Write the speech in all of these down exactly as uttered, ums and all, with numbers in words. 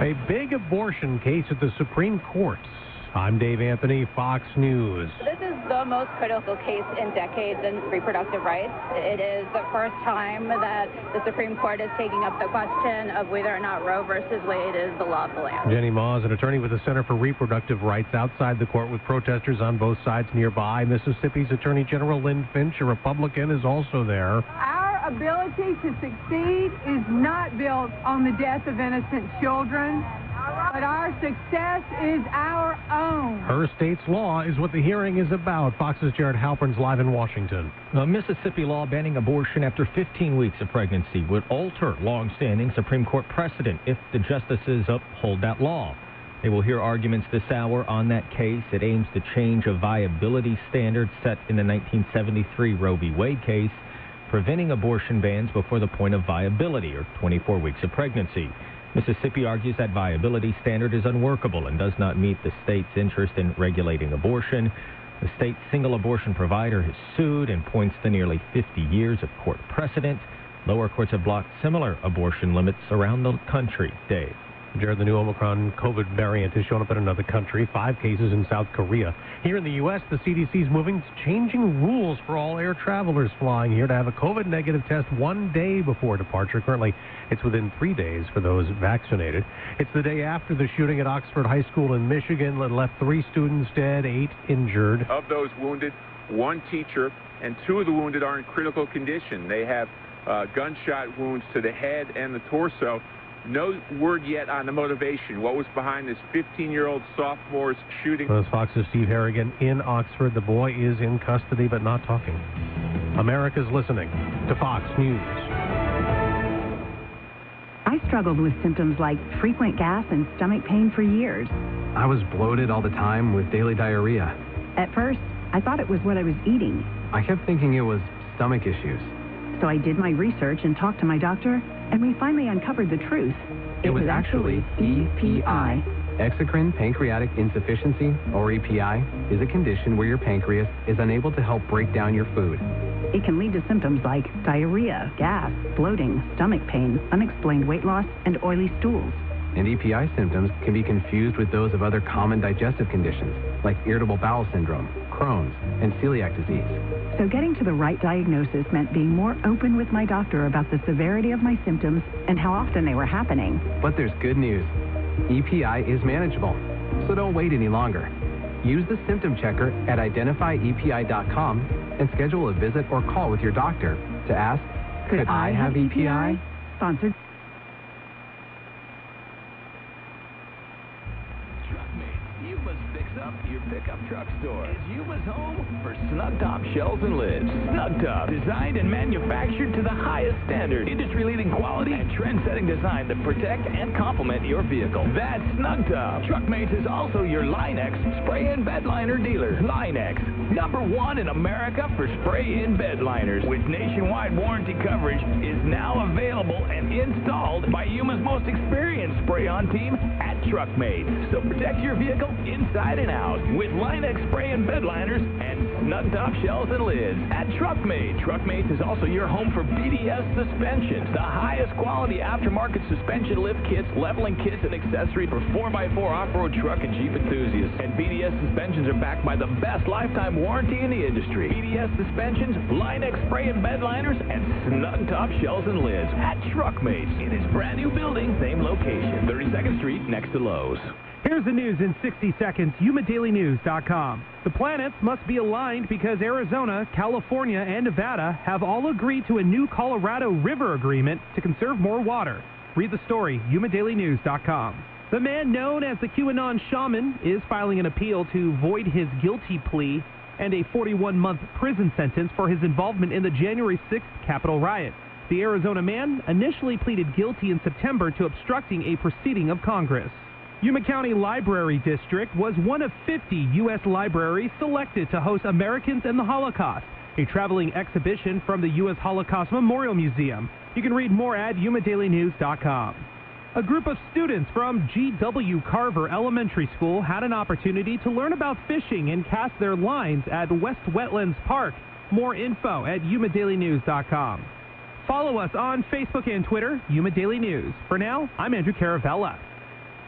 A big abortion case at the Supreme Court. I'm Dave Anthony, Fox News. This is the most critical case in decades in reproductive rights. It is the first time that the Supreme Court is taking up the question of whether or not Roe versus Wade is the law of the land. Jenny Maws, an attorney with the Center for Reproductive Rights, outside the court with protesters on both sides nearby. Mississippi's Attorney General Lynn Finch, a Republican, is also there. Our ability to succeed is not built on the death of innocent children, but our success is our own. Her state's law is what the hearing is about. Fox's Jared Halpern's live in Washington. A Mississippi law banning abortion after fifteen weeks of pregnancy would alter long-standing Supreme Court precedent if the justices uphold that law. They will hear arguments this hour on that case. It aims to change a viability standard set in the nineteen seventy-three Roe v. Wade case, preventing abortion bans before the point of viability, or twenty-four weeks of pregnancy. Mississippi argues that viability standard is unworkable and does not meet the state's interest in regulating abortion. The state's single abortion provider has sued and points to nearly fifty years of court precedent. Lower courts have blocked similar abortion limits around the country. Dave. Jared, the new Omicron COVID variant has shown up in another country, five cases in South Korea. Here in the U S, the C D C is moving to changing rules for all air travelers flying here to have a COVID negative test one day before departure. Currently, it's within three days for those vaccinated. It's the day after the shooting at Oxford High School in Michigan that left three students dead, eight injured. Of those wounded, one teacher and two of the wounded are in critical condition. They have uh, gunshot wounds to the head and the torso. No word yet on the motivation. What was behind this fifteen-year-old sophomore's shooting? Well, Fox's Steve Harrigan in Oxford. The boy is in custody but not talking. America's listening to Fox News. I struggled with symptoms like frequent gas and stomach pain for years. I was bloated all the time with daily diarrhea. At first, I thought it was what I was eating. I kept thinking it was stomach issues. So I did my research and talked to my doctor, and we finally uncovered the truth. It, it was, was actually E P I. Exocrine pancreatic insufficiency, or E P I, is a condition where your pancreas is unable to help break down your food. It can lead to symptoms like diarrhea, gas, bloating, stomach pain, unexplained weight loss, and oily stools. And E P I symptoms can be confused with those of other common digestive conditions, like irritable bowel syndrome, Crohn's, and celiac disease. So getting to the right diagnosis meant being more open with my doctor about the severity of my symptoms and how often they were happening. But there's good news. E P I is manageable, so don't wait any longer. Use the symptom checker at identify E P I dot com and schedule a visit or call with your doctor to ask, could, could I, I have E P I? Sponsored. Up your pickup truck store is Yuma's home for snug top shelves and lids. Snug Top, designed and manufactured to the highest standard, industry-leading quality and trend-setting design that protect and complement your vehicle. That's Snug Top. Truckmates is also your Line-X spray and bed liner dealer. Line-X, number one in America for spray in bed liners, with nationwide warranty coverage, is now available and installed by Yuma's most experienced spray-on team at Truckmates. So protect your vehicle inside and out with Line-X spray and bed liners and snug top shelves and lids at Truckmates. Truckmates is also your home for B D S suspensions, the highest quality aftermarket suspension lift kits, leveling kits, and accessories for four by four off-road truck and Jeep enthusiasts. And B D S suspensions are backed by the best lifetime warranty in the industry. B D S suspensions, Line-X spray and bed liners, and snug top shelves and lids at Truckmates in its brand new building, same location, thirty-second Street next to Lowe's. Here's the news in sixty seconds, Yuma Daily News dot com. The planets must be aligned because Arizona, California, and Nevada have all agreed to a new Colorado River agreement to conserve more water. Read the story, Yuma Daily News dot com. The man known as the QAnon Shaman is filing an appeal to void his guilty plea and a forty-one month prison sentence for his involvement in the January sixth Capitol riot. The Arizona man initially pleaded guilty in September to obstructing a proceeding of Congress. Yuma County Library District was one of fifty U S libraries selected to host Americans and the Holocaust, a traveling exhibition from the U S Holocaust Memorial Museum. You can read more at Yuma Daily News dot com. A group of students from G W Carver Elementary School had an opportunity to learn about fishing and cast their lines at West Wetlands Park. More info at Yuma Daily News dot com. Follow us on Facebook and Twitter, Yuma Daily News. For now, I'm Andrew Caravella.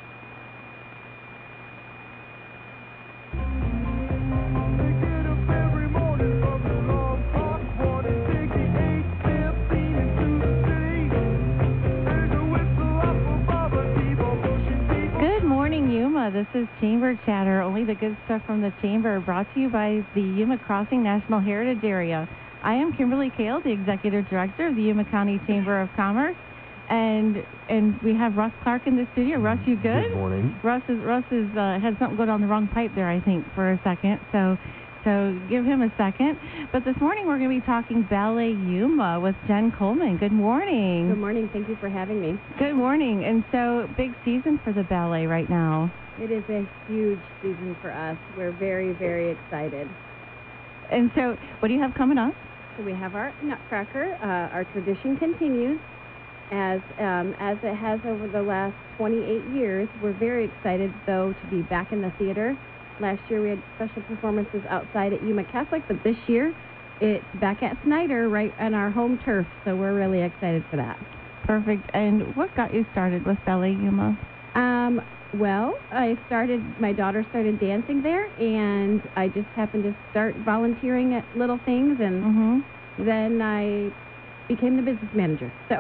This is Chamber Chatter, only the good stuff from the Chamber, brought to you by the Yuma Crossing National Heritage Area. I am Kimberly Kale, the Executive Director of the Yuma County Chamber of Commerce, and and we have Russ Clark in the studio. Russ, you good? Good morning. Russ is Russ is uh, had something going on the wrong pipe there, I think, for a second. So. So give him a second. But this morning we're going to be talking Ballet Yuma with Jen Coleman. Good morning. Good morning. Thank you for having me. Good morning. And so big season for the ballet right now. It is a huge season for us. We're very, very excited. And so what do you have coming up? So we have our Nutcracker. Uh, our tradition continues as um, as it has over the last twenty-eight years. We're very excited, though, to be back in the theater. Last year we had special performances outside at Yuma Catholic, but this year it's back at Snyder, right on our home turf, so we're really excited for that. Perfect. And what got you started with Ballet Yuma? Um, well, I started, my daughter started dancing there, and I just happened to start volunteering at little things, and mm-hmm. then I became the business manager. So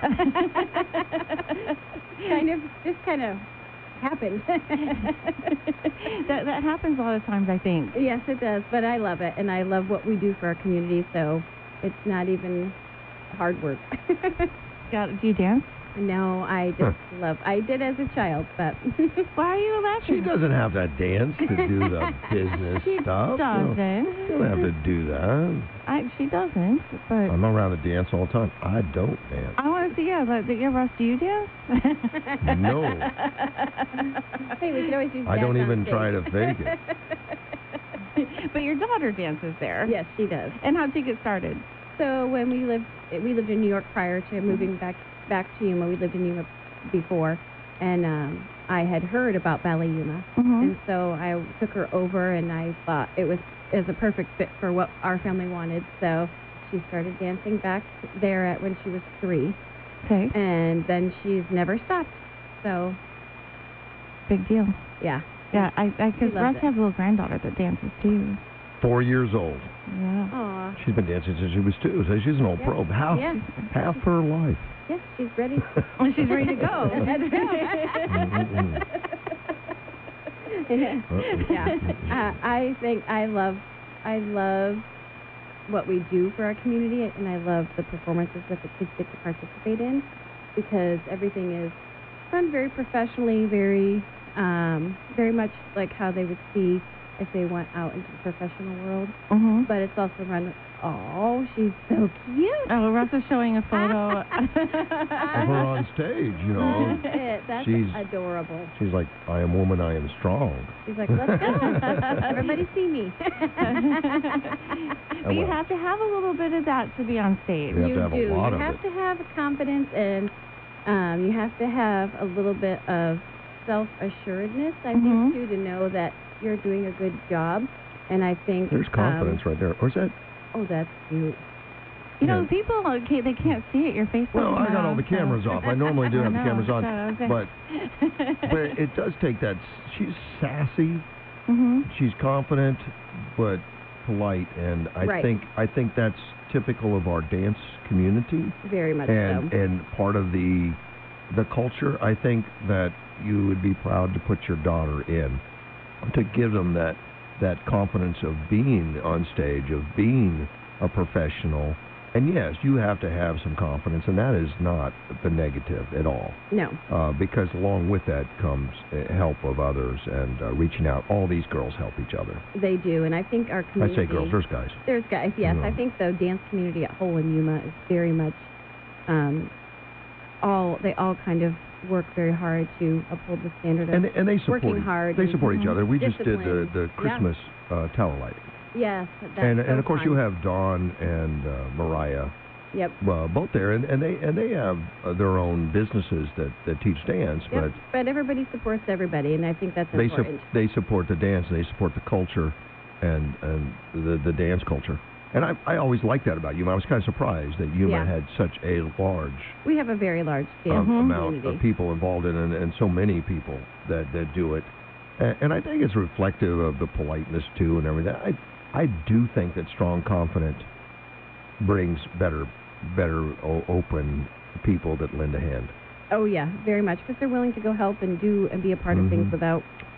kind of, just kind of happened. that that happens a lot of times, I think. Yes, it does, but I love it, and I love what we do for our community, so it's not even hard work. Got, do you dance? No, I just huh. love, I did as a child, but why are you laughing? She doesn't have to dance to do the business she stuff. She doesn't. You don't have to do that. I, she doesn't, but... I'm around to dance all the time. I don't dance. I want to see, yeah, but, yeah, Russ, do you dance? No. Hey, we could always use I don't even stage. try to fake it. But your daughter dances there. Yes, she does. And how'd she get started? So when we lived, we lived in New York prior to moving back back to Yuma. We lived in Yuma before, and um, I had heard about Ballet Yuma, mm-hmm. and so I took her over, and I thought it was is a perfect fit for what our family wanted. So she started dancing back there at when she was three, okay, and then she's never stopped. So big deal. Yeah, yeah. I because Russ has a little granddaughter that dances too. Four years old. Yeah. Aww. She's been dancing since she was two, so she's an old yeah. pro. Half, yeah. half her life. Yes, she's ready. She's ready to go. yeah. Uh, I think I love, I love what we do for our community, and I love the performances that the kids get to participate in, because everything is run very professionally, very, um, very much like how they would see if they went out into the professional world. Mm-hmm. But it's also run. Oh, she's so cute. Oh, Russ is showing a photo of her on stage, you know. It, that's she's, adorable. She's like, I am woman, I am strong. She's like, let's go. Everybody see me. But you have to have a little bit of that to be on stage. You, you have to have do. a lot you of have it. to have confidence, and um, you have to have a little bit of self-assuredness, I mm-hmm. think, too, to know that you're doing a good job. And I think... There's confidence um, right there. Or is that... Oh, that's cute. You know, people, okay, they can't see it. Your face. Well, I got all the cameras so. off. I normally do have know, the cameras on. so, okay. But but it does take that. She's sassy. Mm-hmm. She's confident, but polite. And I right. think I think that's typical of our dance community. Very much and, so. And part of the the culture, I think, that you would be proud to put your daughter in, to give them that that confidence of being on stage, of being a professional. And yes, you have to have some confidence, and that is not the negative at all. No. Uh, because along with that comes uh, help of others and uh, reaching out. All these girls help each other. They do, and I think our community... I say girls, there's guys. There's guys, yes. You know. I think the dance community at whole in Yuma is very much... Um, all They all kind of work very hard to uphold the standard of and, and they support working each, hard. They support and, each other. We just did the, the yeah. Christmas uh, tower lighting. Yes. That's and so and of course fun. you have Dawn and uh, Mariah. Yep. Uh, both there, and, and they and they have uh, their own businesses that, that teach dance, yep. but but everybody supports everybody, and I think that's they important. Su- they support the dance, and they support the culture, and and the the dance culture. And I I always liked that about Yuma. I was kind of surprised that Yuma yeah. had such a large we have a very large dance um, community. amount of people involved in it, and, and so many people that, that do it. And, and I think it's reflective of the politeness too, and everything. I I do think that strong, confident brings better. better o- open people that lend a hand. Oh yeah, very much, because they're willing to go help and do and be a part mm-hmm. of things without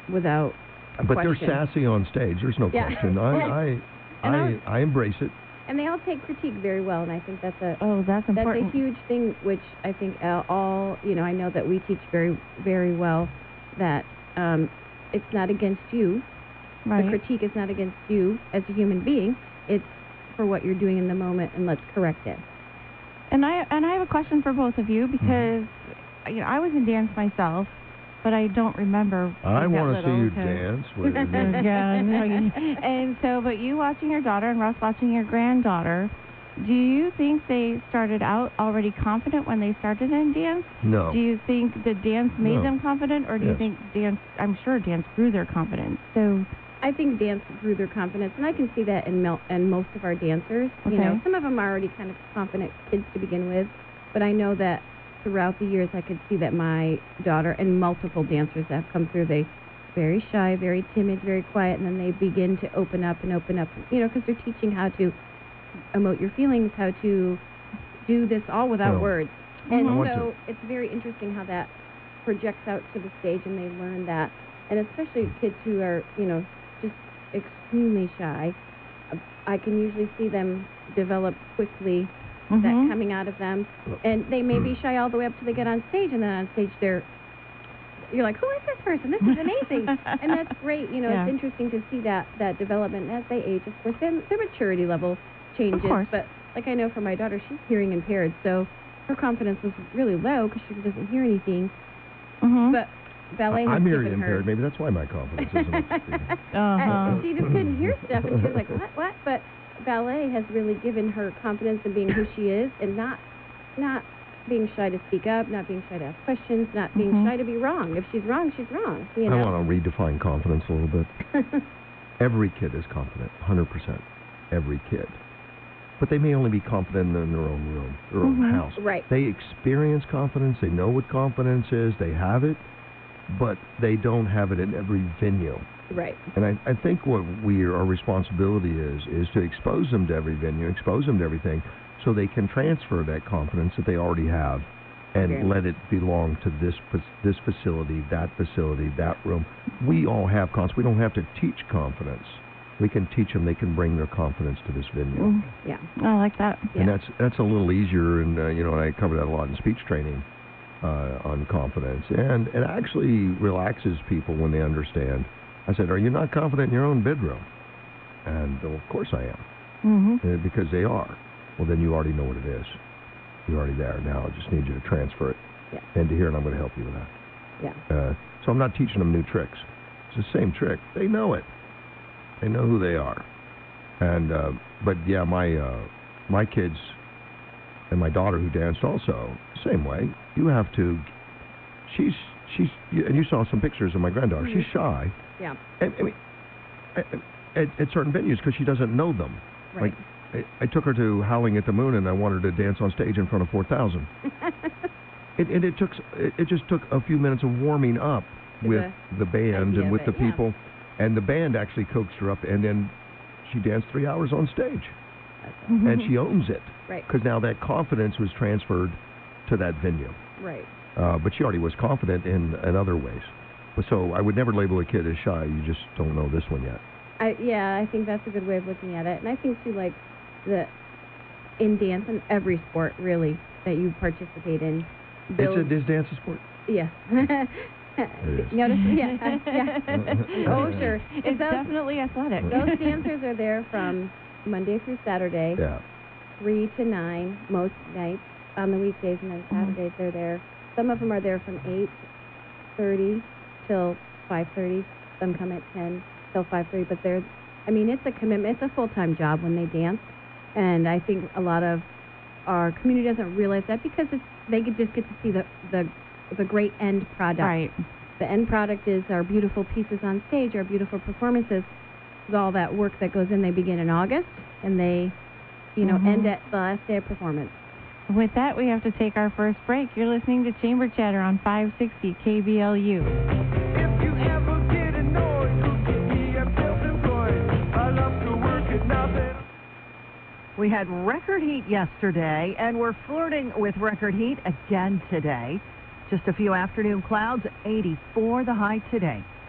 without a but question. they're sassy on stage. There's no Yeah. question. I I And I, I'll- I embrace it. And they all take critique very well, and I think that's a Oh, that's that's important. a huge thing, which I think uh, all, you know, I know that we teach very, very well that um, it's not against you. Right. The critique is not against you as a human being. It's for what you're doing in the moment, and let's correct it. And I and I have a question for both of you because you know I was in dance myself, but I don't remember. I want to see you dance. With yeah, no, you- and so, but you watching your daughter and Russ watching your granddaughter, do you think they started out already confident when they started in dance? No. Do you think the dance made No. them confident, or do you Yes. think dance? I'm sure dance grew their confidence. So. I think dance grew their confidence, and I can see that in, mel- in most of our dancers. You know, Okay. some of them are already kind of confident kids to begin with, but I know that throughout the years I could see that my daughter and multiple dancers that have come through, they very shy, very timid, very quiet, and then they begin to open up and open up, you know, because they're teaching how to emote your feelings, how to do this all without Well, words. I And want so to- it's very interesting how that projects out to the stage, and they learn that. And especially kids who are, you know, just extremely shy, uh, I can usually see them develop quickly, Mhm. that coming out of them. And they may be shy all the way up till they get on stage, and then on stage they're, you're like, who is this person? This is amazing. And that's great. You know, Yeah. it's interesting to see that, that development as they age. Of course, then their maturity level changes. course. But like I know for my daughter, she's hearing impaired, so her confidence was really low because she doesn't hear anything. Mhm. But ballet has I'm hearing given her... impaired. Maybe that's why my confidence isn't up to speed. Uh-huh. Uh, she just couldn't hear stuff, and she was like, what, what? But ballet has really given her confidence in being who she is and not not being shy to speak up, not being shy to ask questions, not being Mhm. shy to be wrong. If she's wrong, she's wrong, you I know? want to redefine confidence a little bit. Every kid is confident, one hundred percent. Every kid. But they may only be confident in their own room, their own Mhm. house. Right. They experience confidence. They know what confidence is. They have it, but they don't have it in every venue. Right. And I, I think what we our responsibility is is to expose them to every venue, expose them to everything, so they can transfer that confidence that they already have, and Okay. let it belong to this fac- this facility, that facility, that room. We all have confidence. We don't have to teach confidence. We can teach them. They can bring their confidence to this venue. Mm. Yeah. I like that. Yeah. And that's that's a little easier, and uh, you know, and I cover that a lot in speech training uh, on confidence, and it actually relaxes people when they understand. I said, "Are you not confident in your own bedroom?" And oh, of course I am, Mm-hmm. uh, because they are. Well, then you already know what it is. You're already there. Now I just need you to transfer it Yeah. into here, and I'm going to help you with that. Yeah. Uh, so I'm not teaching them new tricks. It's the same trick. They know it. They know who they are. And uh, but yeah, my uh, my kids and my daughter who danced also same way. You have to. She's she's and you saw some pictures of my granddaughter. Mhm. She's shy. Yeah. And, I mean, at, at, at certain venues because she doesn't know them. Right. Like I, I took her to Howling at the Moon and I wanted her to dance on stage in front of four thousand. It, and it took s- it, it just took a few minutes of warming up To with the, band idea and with of the it, yeah. people, and the band actually coaxed her up, and then she danced three hours on stage, Mm-hmm. and she owns it Right. because now that confidence was transferred to that venue. Right. Uh, but she already was confident in, in other ways. But so I would never label a kid as shy. You just don't know this one yet. I, yeah, I think that's a good way of looking at it. And I think, too, like, the in dance and every sport, really, that you participate in. builds- It's a, is dance a sport? Yes. It is. Notice, yeah, yeah. Oh, sure. It's those, definitely athletic. those dancers are there from Monday through Saturday, Yeah. three to nine most nights on the weekdays, and then Saturdays they're there. Some of them are there from eight thirty till five thirty. Some come at ten till five thirty. But they're, I mean, it's a commitment. It's a full-time job when they dance, and I think a lot of our community doesn't realize that because it's, they could just get to see the the the great end product. Right. The end product is our beautiful pieces on stage, our beautiful performances, with all that work that goes in. They begin in August, and they, you know, Mhm. end at the last day of performance. With that, we have to take our first break. You're listening to Chamber Chatter on five sixty K B L U. If you ever get annoyed, you get me, I'm self-employed. I love to work at nothing. We had record heat yesterday, and we're flirting with record heat again today. Just a few afternoon clouds, eighty-four the high today.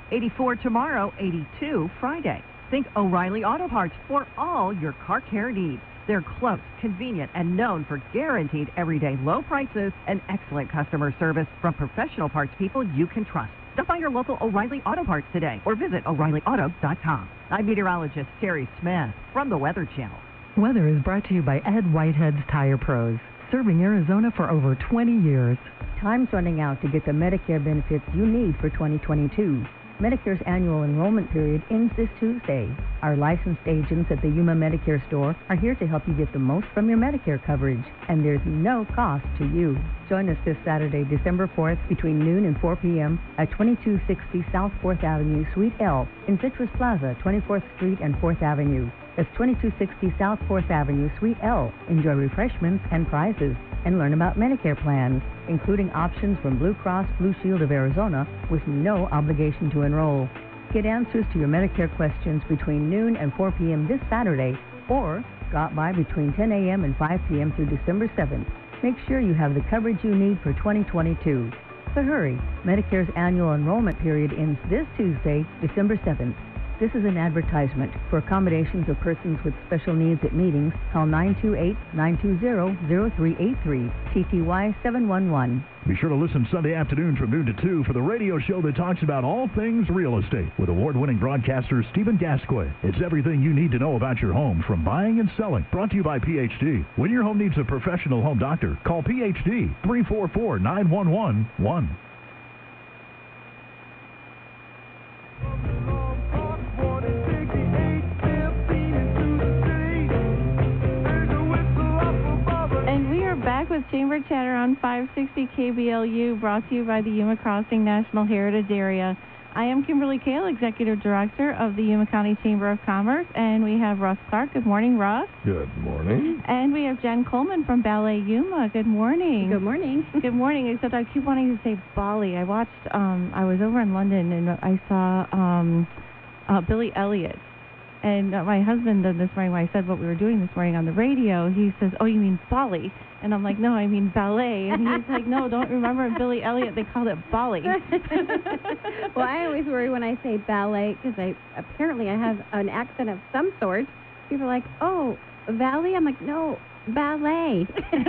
eighty-four tomorrow, eighty-two Friday. Think O'Reilly Auto Parts for all your car care needs. They're close, convenient, and known for guaranteed everyday low prices and excellent customer service from professional parts people you can trust. Stop by your local O'Reilly Auto Parts today or visit O'Reilly Auto dot com. I'm meteorologist Terry Smith from the Weather Channel. Weather is brought to you by Ed Whitehead's Tire Pros, serving Arizona for over twenty years. Time's running out to get the Medicare benefits you need for twenty twenty-two. Medicare's annual enrollment period ends this Tuesday. Our licensed agents at the Yuma Medicare store are here to help you get the most from your Medicare coverage, and there's no cost to you. Join us this Saturday, December fourth, between noon and four p.m. at twenty-two sixty South fourth Avenue, Suite L, in Citrus Plaza, twenty-fourth Street and fourth Avenue. That's twenty-two sixty South fourth Avenue, Suite L. Enjoy refreshments and prizes, and learn about Medicare plans, including options from Blue Cross Blue Shield of Arizona with no obligation to enroll. Get answers to your Medicare questions between noon and four p.m. this Saturday, or stop by between ten a.m. and five p.m. through December seventh. Make sure you have the coverage you need for twenty twenty-two. But hurry, Medicare's annual enrollment period ends this Tuesday, December seventh. This is an advertisement. For accommodations of persons with special needs at meetings, call nine two eight, nine two zero, zero three eight three, T T Y seven one one. Be sure to listen Sunday afternoon from noon to two for the radio show that talks about all things real estate with award-winning broadcaster Stephen Gascoigne. It's everything you need to know about your home, from buying and selling. Brought to you by P H D. When your home needs a professional home doctor, call P H D, three four four, nine one one one. Back with Chamber Chatter on five sixty K B L U, brought to you by the Yuma Crossing National Heritage Area. I am Kimberly Kale, Executive Director of the Yuma County Chamber of Commerce, and we have Russ Clark. Good morning, Russ. Good morning. And we have Jen Coleman from Ballet Yuma. Good morning. Good morning. Good morning, except I keep wanting to say Bali. I watched, um, I was over in London, and I saw um, uh, Billy Elliot. And uh, my husband uh, this morning, when I said what we were doing this morning on the radio, he says, "Oh, you mean Bali?" And I'm like, "No, I mean ballet." And he's like, "No, don't remember Billy Elliot. They called it Bali." Well, I always worry when I say ballet because I apparently I have an accent of some sort. People are like, "Oh, valley?" I'm like, "No, ballet."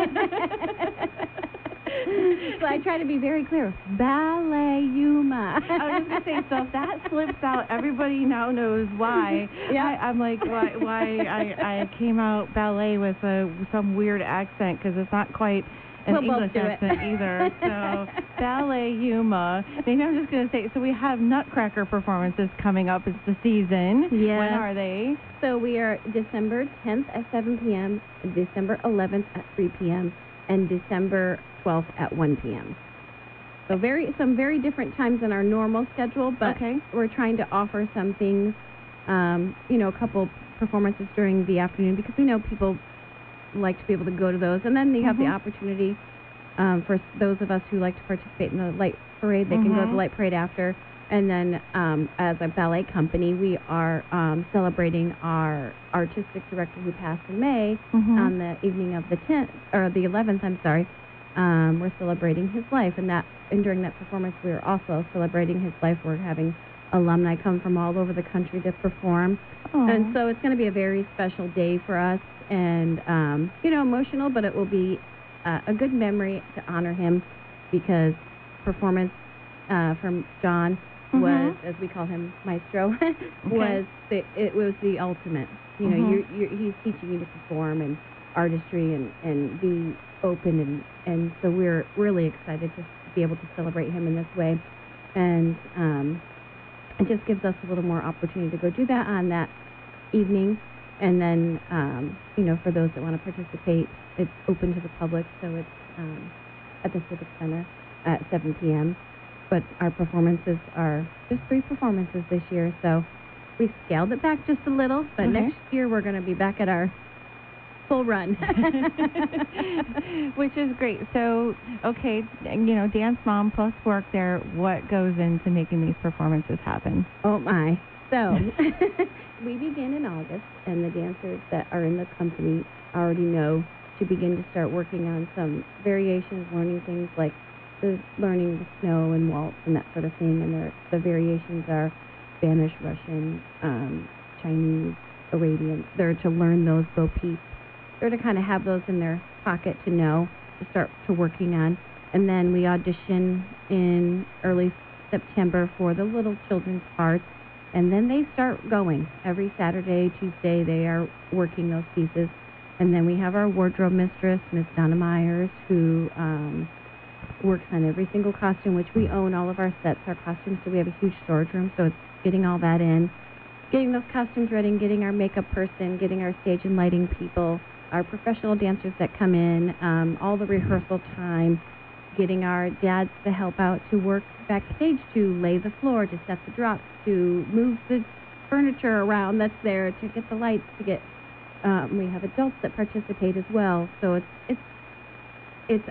So I try to be very clear. Ballet Yuma. I was going to say, so if that slips out, everybody now knows why. Yeah. I, I'm like, why, why I, I came out ballet with a, some weird accent, because it's not quite an we'll English accent either. So Ballet Yuma. Maybe I'm just going to say, so we have Nutcracker performances coming up. It's the season. Yes. When are they? So we are December tenth at seven p.m., December eleventh at three p.m., and December twelfth at one p.m. So very some very different times than our normal schedule, but okay. We're trying to offer some things, um, you know, a couple performances during the afternoon because we know people like to be able to go to those. And then they have mm-hmm. the opportunity um, for those of us who like to participate in the light parade, they mm-hmm. can go to the light parade after. And then um, as a ballet company, we are um, celebrating our artistic director who passed in May mm-hmm. on the evening of the tenth, or the eleventh, I'm sorry. Um, we're celebrating his life, and that and during that performance, we are also celebrating his life. We're having alumni come from all over the country to perform. Aww. And so it's going to be a very special day for us, and, um, you know, emotional, but it will be uh, a good memory to honor him because performance uh, from John mm-hmm. was, as we call him, Maestro, okay. was the, it was the ultimate. You know, mm-hmm. you're, you're, he's teaching you to perform and artistry and, and be open, and, and so we're really excited to be able to celebrate him in this way. And um, it just gives us a little more opportunity to go do that on that evening. And then, um, you know, for those that want to participate, it's open to the public, so it's um, at the Civic Center at seven p.m. But our performances are just three performances this year, so we scaled it back just a little, but okay. next year we're going to be back at our full run. Which is great. So, okay, you know, dance mom plus work there, what goes into making these performances happen? Oh, my. So, we begin in August, and the dancers that are in the company already know to begin to start working on some variations, learning things like the learning the snow and waltz and that sort of thing. And they're, the variations are Spanish, Russian, um, Chinese, Arabian. They're to learn those Bo Peep. They're to kind of have those in their pocket to know, to start to working on. And then we audition in early September for the little children's parts. And then they start going. Every Saturday, Tuesday, they are working those pieces. And then we have our wardrobe mistress, Miss Donna Myers, who um, works on every single costume, which we own all of our sets, our costumes. So we have a huge storage room, so it's getting all that in, getting those costumes ready, getting our makeup person, getting our stage and lighting people, our professional dancers that come in, um, all the rehearsal time, getting our dads to help out to work backstage, to lay the floor, to set the drops, to move the furniture around that's there, to get the lights, to get, um, we have adults that participate as well. So it's, it's, it's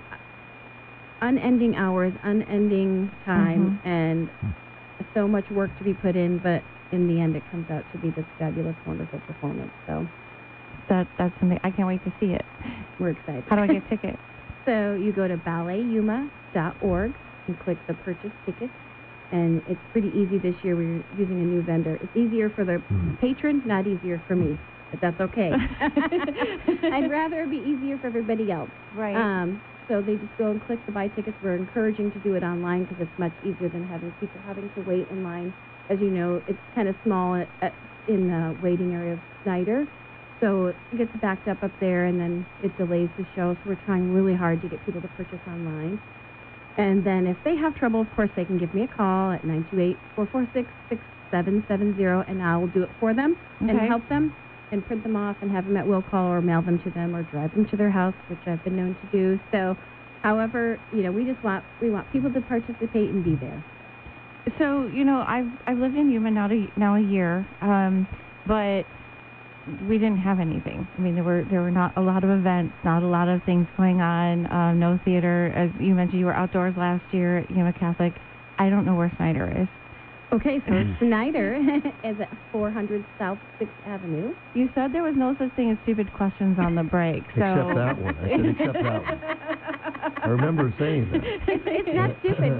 unending hours, unending time, mm-hmm. and so much work to be put in, but in the end it comes out to be this fabulous, wonderful performance. So that that's something I can't wait to see it. We're excited. How do I get tickets? So you go to ballet yuma dot org and click the purchase tickets, and it's pretty easy this year. We're using a new vendor. It's easier for the mm-hmm. patron, not easier for me, but that's okay. I'd rather it be easier for everybody else. Right. Um, so they just go and click the buy tickets. We're encouraging to do it online because it's much easier than having people having to wait in line. As you know, it's kind of small at, at, in the waiting area of Snyder. So it gets backed up up there, and then it delays the show. So we're trying really hard to get people to purchase online. And then if they have trouble, of course, they can give me a call at nine two eight, four four six, six seven seven zero, and I will do it for them okay. and help them and print them off and have them at will call or mail them to them or drive them to their house, which I've been known to do. So, however, you know, we just want we want people to participate and be there. So, you know, I've I've lived in Yuma now a, now a year, um, but we didn't have anything. I mean, there were there were not a lot of events, not a lot of things going on, um, no theater. As you mentioned, you were outdoors last year at Yuma Catholic. I don't know where Snyder is. Okay, so Snyder is at four hundred South sixth Avenue. You said there was no such thing as stupid questions on the break. So. Except that one. I said except that one. I remember saying that. It's, it's not stupid.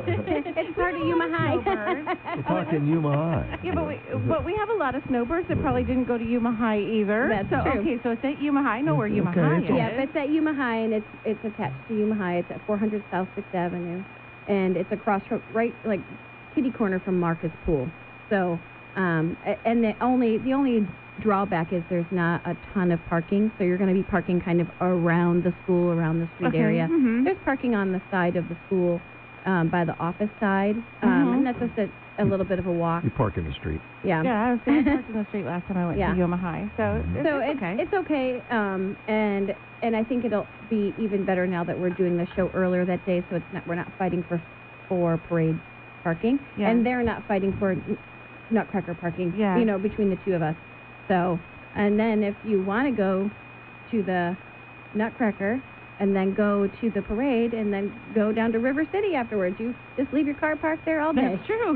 It's part of Yuma High. We're talking Yuma High. Yeah, but we but we have a lot of snowbirds that probably didn't go to Yuma High either. That's so, true. Okay, so it's at Yuma High. I know where Yuma okay, High is. Yeah, but it's at Yuma High, and it's it's attached to Yuma High. It's at four hundred South sixth Avenue, and it's across from right like kitty corner from Marcus Pool. So, um, and the only the only drawback is there's not a ton of parking, so you're going to be parking kind of around the school, around the street okay. area. Mm-hmm. There's parking on the side of the school, um, by the office side, um, mm-hmm. and that's just a, a little bit of a walk. You park in the street. Yeah. Yeah, I was I parked in the street last time I went yeah. to Yuma High, so Mm-hmm. it's, so it's it's okay. It's okay, um, and and I think it'll be even better now that we're doing the show earlier that day, so it's not we're not fighting for for parade parking, yeah. and they're not fighting for Nutcracker parking, yeah. you know, between the two of us. So, and then if you want to go to the Nutcracker and then go to the parade and then go down to River City afterwards, you just leave your car parked there all day. That's true.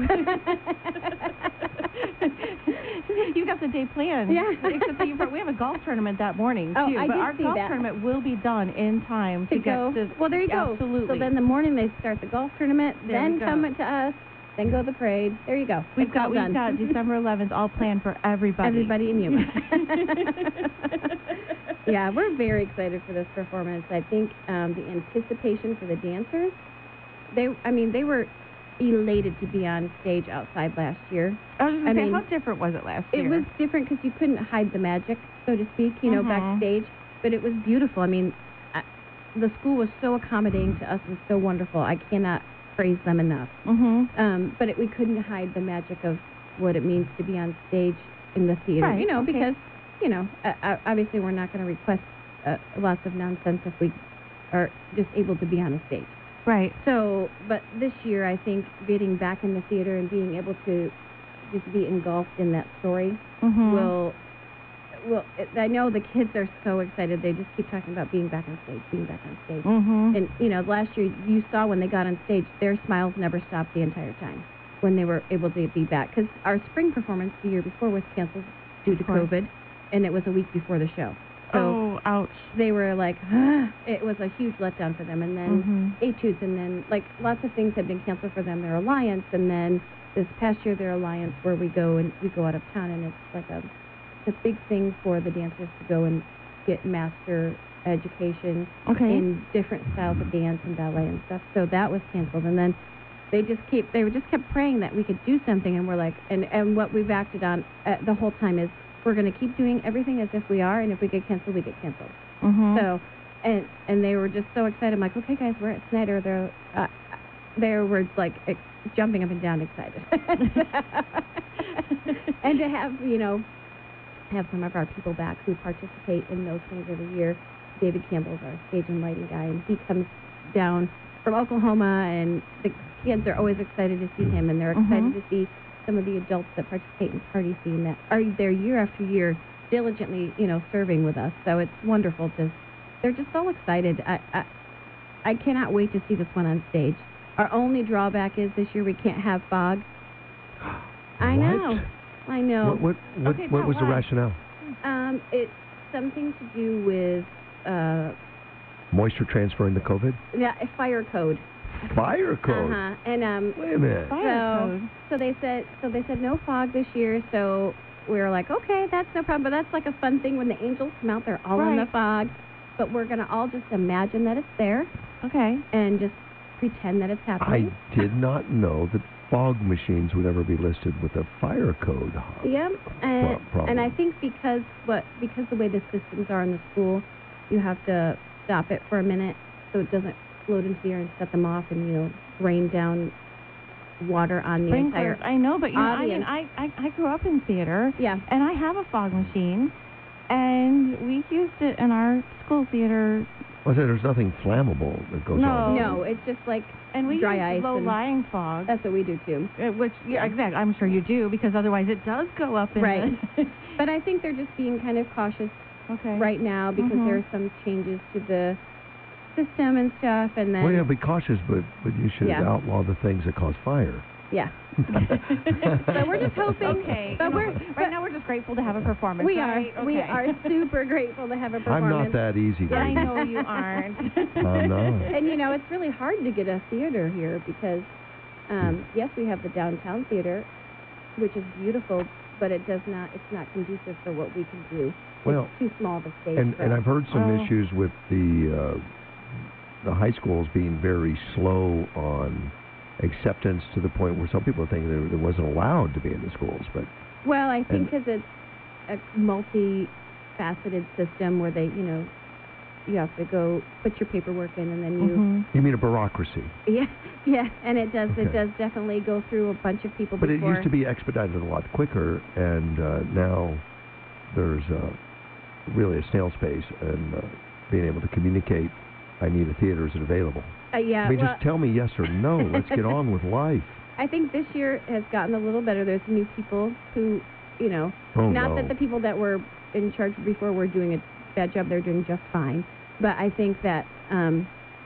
You got the day planned. Yeah. Except that you, we have a golf tournament that morning, oh, too. I but did our see golf that. tournament will be done in time to, to get go. to... Well, there you go. Absolutely. So then the morning they start the golf tournament, There then we go. come to us, then go to the parade. There you go. We've It's got all we've done. got December eleventh all planned for everybody. Everybody in Yuma. Yeah, we're very excited for this performance. I think um, the anticipation for the dancers, they, I mean, they were elated to be on stage outside last year. I was just I say, mean, how different was it last It year? was different because you couldn't hide the magic, so to speak, you know, Mhm. backstage. But it was beautiful. I mean, I, the school was so accommodating to us and so wonderful. I cannot praise them enough. Mm-hmm. Um, but it, we couldn't hide the magic of what it means to be on stage in the theater. Right, You know, okay. because, you know, uh, uh, obviously we're not going to request uh, lots of nonsense if we are just able to be on a stage. Right. So, but this year, I think getting back in the theater and being able to just be engulfed in that story Mm-hmm. will, will. It, I know the kids are so excited. They just keep talking about being back on stage, being back on stage. Mm-hmm. And you know, last year you saw when they got on stage, their smiles never stopped the entire time when they were able to be back. Because our spring performance the year before was canceled due to Of course. COVID, and it was a week before the show. So oh, ouch. They were like, ah, it was a huge letdown for them. And then Mm-hmm. Etudes, and then like lots of things had been canceled for them. Their Alliance, and then this past year their Alliance, where we go and we go out of town, and it's like a, it's a big thing for the dancers to go and get master education Okay. in different styles of dance and ballet and stuff. So that was canceled, and then they just keep they were just kept praying that we could do something, and we're like, and and what we've acted on uh, the whole time is we're going to keep doing everything as if we are, and if we get canceled, we get canceled. Mm-hmm. So, and and they were just so excited. I'm like, okay, guys, we're at Snyder. They're uh, they were like ex- jumping up and down, excited, and to have you know have some of our people back who participate in those things every year. David Campbell's our stage and lighting guy, and he comes down from Oklahoma, and the kids are always excited to see him, and they're excited Mhm. to see some of the adults that participate in party scene that are there year after year diligently, you know, serving with us. So it's wonderful to, they're just so excited. I, I, I cannot wait to see this one on stage. Our only drawback is this year we can't have fog. I know. I know. What what what, Okay, what but was the why? rationale? Um, it's something to do with uh, Moisture transferring the COVID? yeah, a fire code. Fire code. Uh-huh. And um, Wait a minute. so, so they said, so they said no fog this year. So we were like, okay, that's no problem. But that's like a fun thing when the angels come out. They're all in the Right. fog, but we're gonna all just imagine that it's there. Okay. And just pretend that it's I happening. did not know that fog machines would ever be listed with a fire code. Yep, and Pro- problem. and I think because what because the way the systems are in the school, you have to stop it for a minute so it doesn't float into the air and set them off and you know rain down water on the Sprinklers. entire. I know, but you know, I mean, audience. I, I I grew up in theater. Yeah. And I have a fog machine, and we used it in our school theater. I said there's nothing flammable that goes No. on. No, it's just like And we dry use ice. low and lying fog. That's what we do too. Uh, Which, yeah, exactly. I'm sure you do, because otherwise it does go up in Right. the... But I think they're just being kind of cautious Okay. right now because Mhm. there are some changes to the system and stuff, and then Well, yeah, be cautious, but but you should Yeah. outlaw the things that cause fire. yeah. So we're just hoping. Okay. But you know, we're right now we're just grateful to have a performance. we are right? we Okay. are super grateful to have a performance. I'm not that easy. I lady. know you aren't. I'm not. And you know, it's really hard to get a theater here because, um, yes, we have the downtown theater, which is beautiful, but it does not. It's not conducive for what we can do. Well, it's too small of a stage. And for and us. I've heard some Oh. issues with the uh, the high schools being very slow on acceptance to the point where some people think that it wasn't allowed to be in the schools. But Well, I think and- because it's a multi-faceted system where they, you know, you have to go put your paperwork in, and then you. Mhm. you mean a bureaucracy? Yeah, yeah, and it does. It Okay. does definitely go through a bunch of people But it before. used to be expedited a lot quicker, and uh, now there's uh, really a snail's pace and uh, being able to communicate. I need a theater, is it available? Uh, yeah, I mean, well, just tell me yes or no. Let's get on with life. I think this year has gotten a little better. There's new people who, you know, Oh, not no. that the people that were in charge before were doing a bad job. They're doing just fine. But I think that um,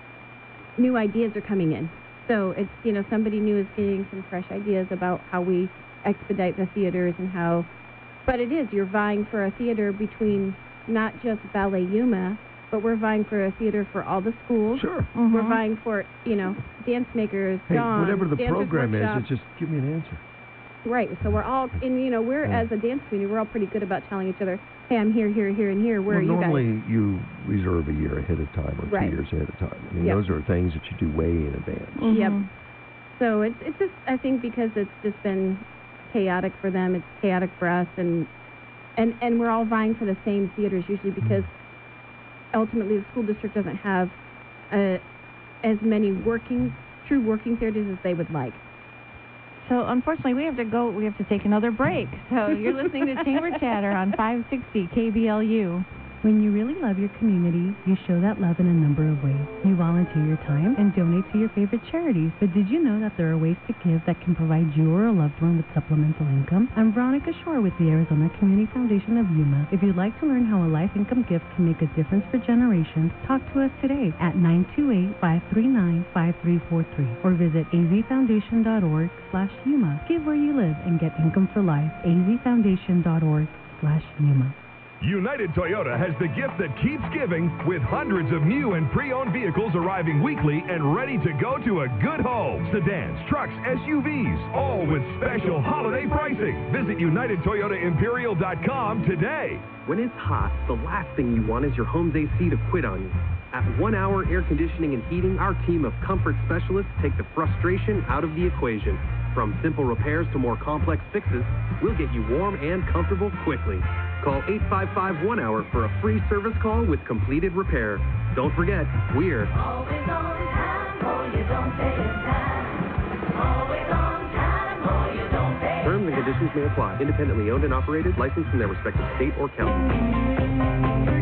new ideas are coming in. So it's, you know, somebody new is getting some fresh ideas about how we expedite the theaters and how. But it is, you're vying for a theater between not just Ballet Yuma, but we're vying for a theater for all the schools. Sure. We're Mhm. vying for, you know, dance makers, Hey, Dawn, whatever the Dancers program is, Workshop. it's just give me an answer. Right. So we're all, and you know, we're Yeah. as a dance community, we're all pretty good about telling each other, hey, I'm here, here, here, and here. Where well, are you normally guys? you reserve a year ahead of time or Right. two years ahead of time. I mean, Yep. those are things that you do way in advance. Mhm. Yep. So it's it's just, I think because it's just been chaotic for them, it's chaotic for us, and and and we're all vying for the same theaters usually because ultimately the school district doesn't have uh, as many working, true working theaters as they would like. So unfortunately, we have to go. We have to take another break. So you're listening to Chamber Chatter on five sixty K B L U. When you really love your community, you show that love in a number of ways. You volunteer your time and donate to your favorite charities. But did you know that there are ways to give that can provide you or a loved one with supplemental income? I'm Veronica Shore with the Arizona Community Foundation of Yuma. If you'd like to learn how a life income gift can make a difference for generations, talk to us today at nine two eight, five three nine, five three four three or visit azfoundation.org slash Yuma. Give where you live and get income for life. azfoundation.org slash Yuma. United Toyota has the gift that keeps giving, with hundreds of new and pre-owned vehicles arriving weekly and ready to go to a good home. Sedans, trucks, S U Vs, all with special holiday pricing. Visit United Toyota Imperial dot com today. When it's hot, the last thing you want is your home's A C to quit on you. At One Hour Air Conditioning and Heating, our team of comfort specialists take the frustration out of the equation. From simple repairs to more complex fixes, we'll get you warm and comfortable quickly. Call eight five five one hour for a free service call with completed repair. Don't forget, we're always on time, or you don't pay in time. Always on time, or you don't pay. Terms and conditions may apply. Independently owned and operated, licensed in their respective state or county.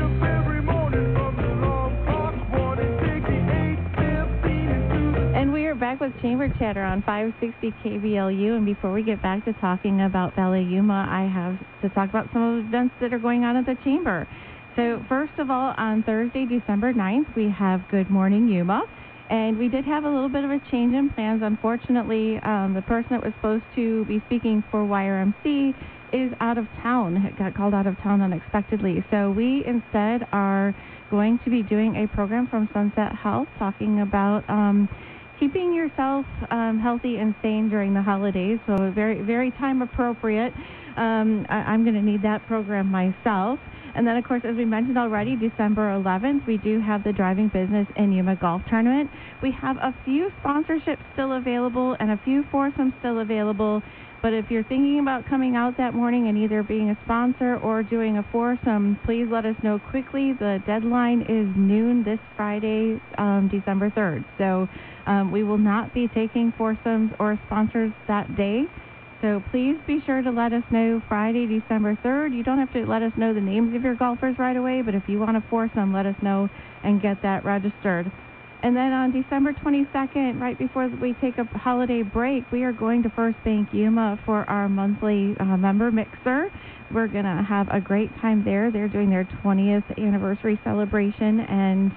Back with Chamber Chatter on five sixty K B L U, and before we get back to talking about Ballet Yuma, I have to talk about some of the events that are going on at the Chamber. So first of all, on Thursday, December ninth, we have Good Morning Yuma, and we did have a little bit of a change in plans. Unfortunately, um, the person that was supposed to be speaking for Y R M C is out of town. It got called out of town unexpectedly. So we instead are going to be doing a program from Sunset Health talking about um, keeping yourself um, healthy and sane during the holidays, so very, very time appropriate. Um, I, I'm going to need that program myself. And then, of course, as we mentioned already, December eleventh, we do have the Driving Business in Yuma Golf Tournament. We have a few sponsorships still available and a few foursomes still available. But if you're thinking about coming out that morning and either being a sponsor or doing a foursome, please let us know quickly. The deadline is noon this Friday, um, December third. So um, we will not be taking foursomes or sponsors that day. So please be sure to let us know Friday, December third. You don't have to let us know the names of your golfers right away, but if you want a foursome, let us know and get that registered. And then on December twenty-second, right before we take a holiday break, we are going to First Bank Yuma for our monthly uh, member mixer. We're going to have a great time there. They're doing their twentieth anniversary celebration, and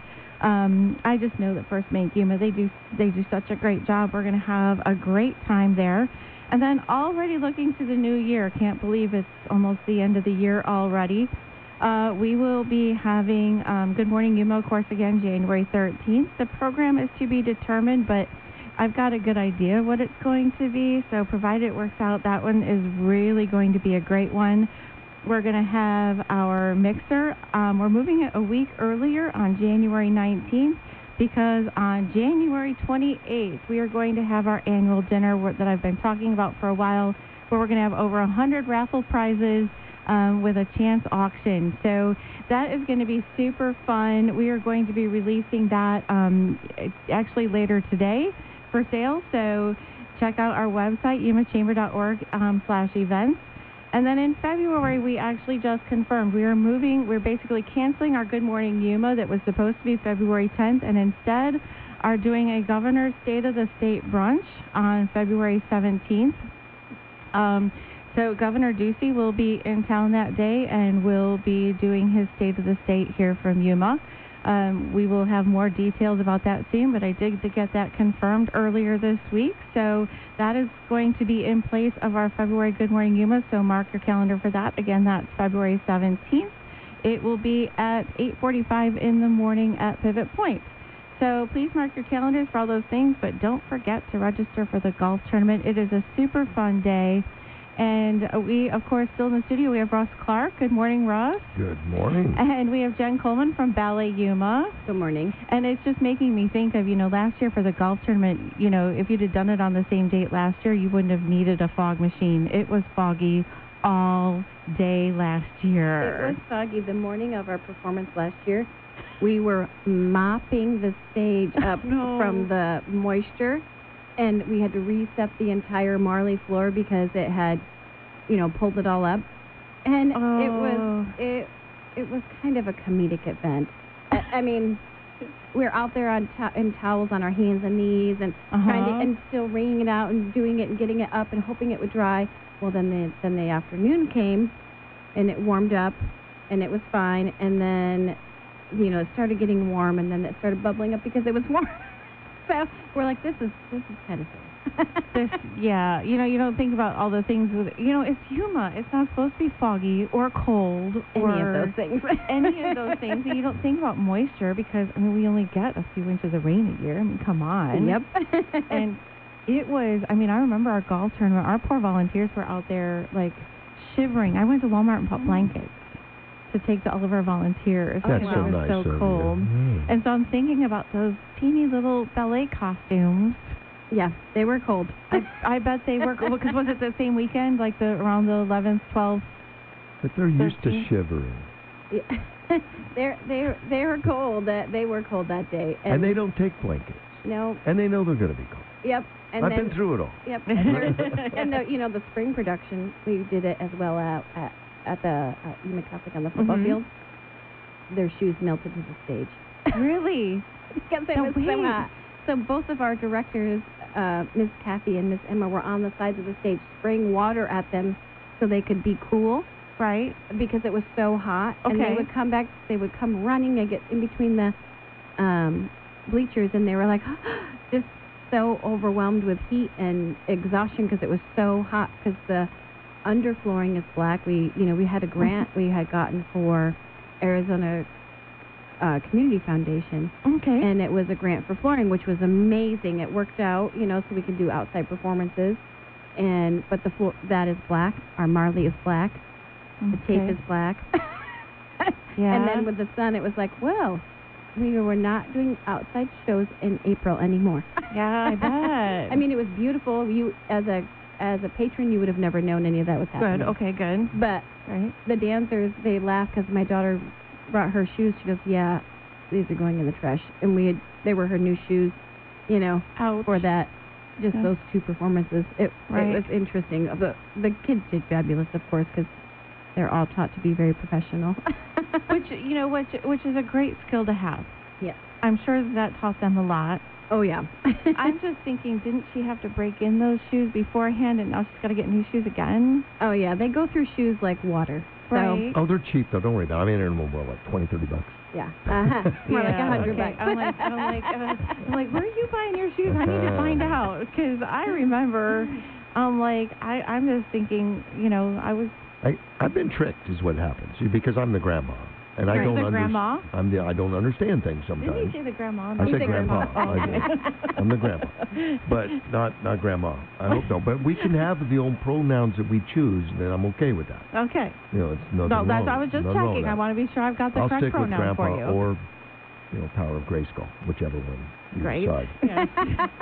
um, I just know that First Bank Yuma, they do, they do such a great job. We're going to have a great time there. And then already looking to the new year, can't believe it's almost the end of the year already. Uh, we will be having um, Good Morning Yuma, of course, again, January thirteenth. The program is to be determined, but I've got a good idea what it's going to be. So provided it works out, that one is really going to be a great one. We're going to have our mixer. Um, we're moving it a week earlier on January nineteenth because on January twenty-eighth, we are going to have our annual dinner that I've been talking about for a while, where we're going to have over one hundred raffle prizes, Um, with a chance auction. So that is going to be super fun. We are going to be releasing that um, actually later today for sale. So check out our website, yuma chamber dot org um, slash events. And then in February, we actually just confirmed we are moving, we're basically canceling our Good Morning Yuma that was supposed to be February tenth, and instead are doing a Governor's State of the State brunch on February seventeenth. Um, So Governor Ducey will be in town that day and will be doing his State of the State here from Yuma. Um, we will have more details about that soon, but I did get that confirmed earlier this week. So that is going to be in place of our February Good Morning Yuma, so mark your calendar for that. Again, that's February seventeenth. It will be at eight forty-five in the morning at Pivot Point. So please mark your calendars for all those things, but don't forget to register for the golf tournament. It is a super fun day. And we, of course, still in the studio, we have Ross Clark. Good morning, Ross. Good morning. And we have Jen Coleman from Ballet Yuma. Good morning. And it's just making me think of, you know, last year for the golf tournament, you know, if you'd have done it on the same date last year, you wouldn't have needed a fog machine. It was foggy all day last year. It was foggy the morning of our performance last year. We were mopping the stage up no. from the moisture. And we had to reset the entire Marley floor because it had, you know, pulled it all up. And oh. it was it it was kind of a comedic event. I, I mean, we were out there on to- in towels on our hands and knees and uh-huh. trying to and still wringing it out and doing it and getting it up and hoping it would dry. Well, then the then the afternoon came, and it warmed up, and it was fine. And then, you know, it started getting warm, and then it started bubbling up because it was warm. So we're like, this is this is kind of silly. this, yeah, you know, you don't think about all the things with, you know, it's Yuma. It's not supposed to be foggy or cold or Any of those things. any of those things. And you don't think about moisture because, I mean, we only get a few inches of rain a year. I mean, come on. Yep. And it was, I mean, I remember our golf tournament. Our poor volunteers were out there, like, shivering. I went to Walmart and bought blankets to take to all of our volunteers. That's because so it was nice so of you. cold. Mm. And so I'm thinking about those teeny little ballet costumes. Yeah, they were cold. I, I bet they were, because was it the same weekend, like the around the eleventh, twelfth? But they're used to thirteenth? shivering. Yeah. they're they they were cold. That they were cold that day. And, And they don't take blankets. no. And they know they're going to be cold. Yep. And I've then, been through it all. Yep. And, there's- and the you know the spring production, we did it as well at at, at the uh, Yuma Catholic on the football Mhm. field. Their shoes melted to the stage. Really? Because it No was so way. hot. So both of our directors, uh, Miss Kathy and Miss Emma, were on the sides of the stage spraying water at them so they could be cool. Right. Because it was so hot. And Okay. they would come back, they would come running and get in between the um, bleachers, and they were like just so overwhelmed with heat and exhaustion because it was so hot because the underflooring is black. We, you know, we had a grant we had gotten for Arizona uh, Community Foundation. Okay. And it was a grant for flooring, which was amazing. It worked out, you know, so we could do outside performances. And but the floor that is black. Our Marley is black. The tape Okay. is black. Yeah. And then with the sun, it was like, well, we were not doing outside shows in April anymore. Yeah, I bet. I mean, it was beautiful. You, as a as a patron, you would have never known any of that was happening. Good. Okay, good. But Right. the dancers, they laughed because my daughter brought her shoes. She goes, yeah, these are going in the trash. And we had, they were her new shoes, you know, Ouch. for that, just Yeah. those two performances. It, Right. it was interesting. The the kids did fabulous, of course, because they're all taught to be very professional. Which, you know, which which is a great skill to have. Yes. I'm sure that taught them a lot. Oh, yeah. I'm just thinking, didn't she have to break in those shoes beforehand, and now she's got to get new shoes again? Oh, yeah. They go through shoes like water. So, Right. Oh, they're cheap, though. Don't worry about it. I mean, they're more like twenty, thirty bucks. yeah. Uh-huh. More like a Yeah, hundred okay. bucks. I'm like, I'm like, uh, I'm like, where are you buying your shoes? I need to find out because I remember, I'm like, I, I'm just thinking, you know, I was. I, I've been tricked, is what happens, see, because I'm the grandma. And I Right. don't The underst- grandma? I'm the, I don't understand things Didn't sometimes. you say the grandma? I You said grandpa. Oh, I okay. did. I'm the grandpa, but not not grandma. I hope so. But we can have the old pronouns that we choose, and then I'm okay with that. Okay. You know, it's nothing No, wrong. that's. I was just nothing wrong with checking. I that. want to be sure I've got the I'll correct stick with pronoun grandpa for you. or, you know, Power of Grayskull, whichever one you Great. decide. Yes.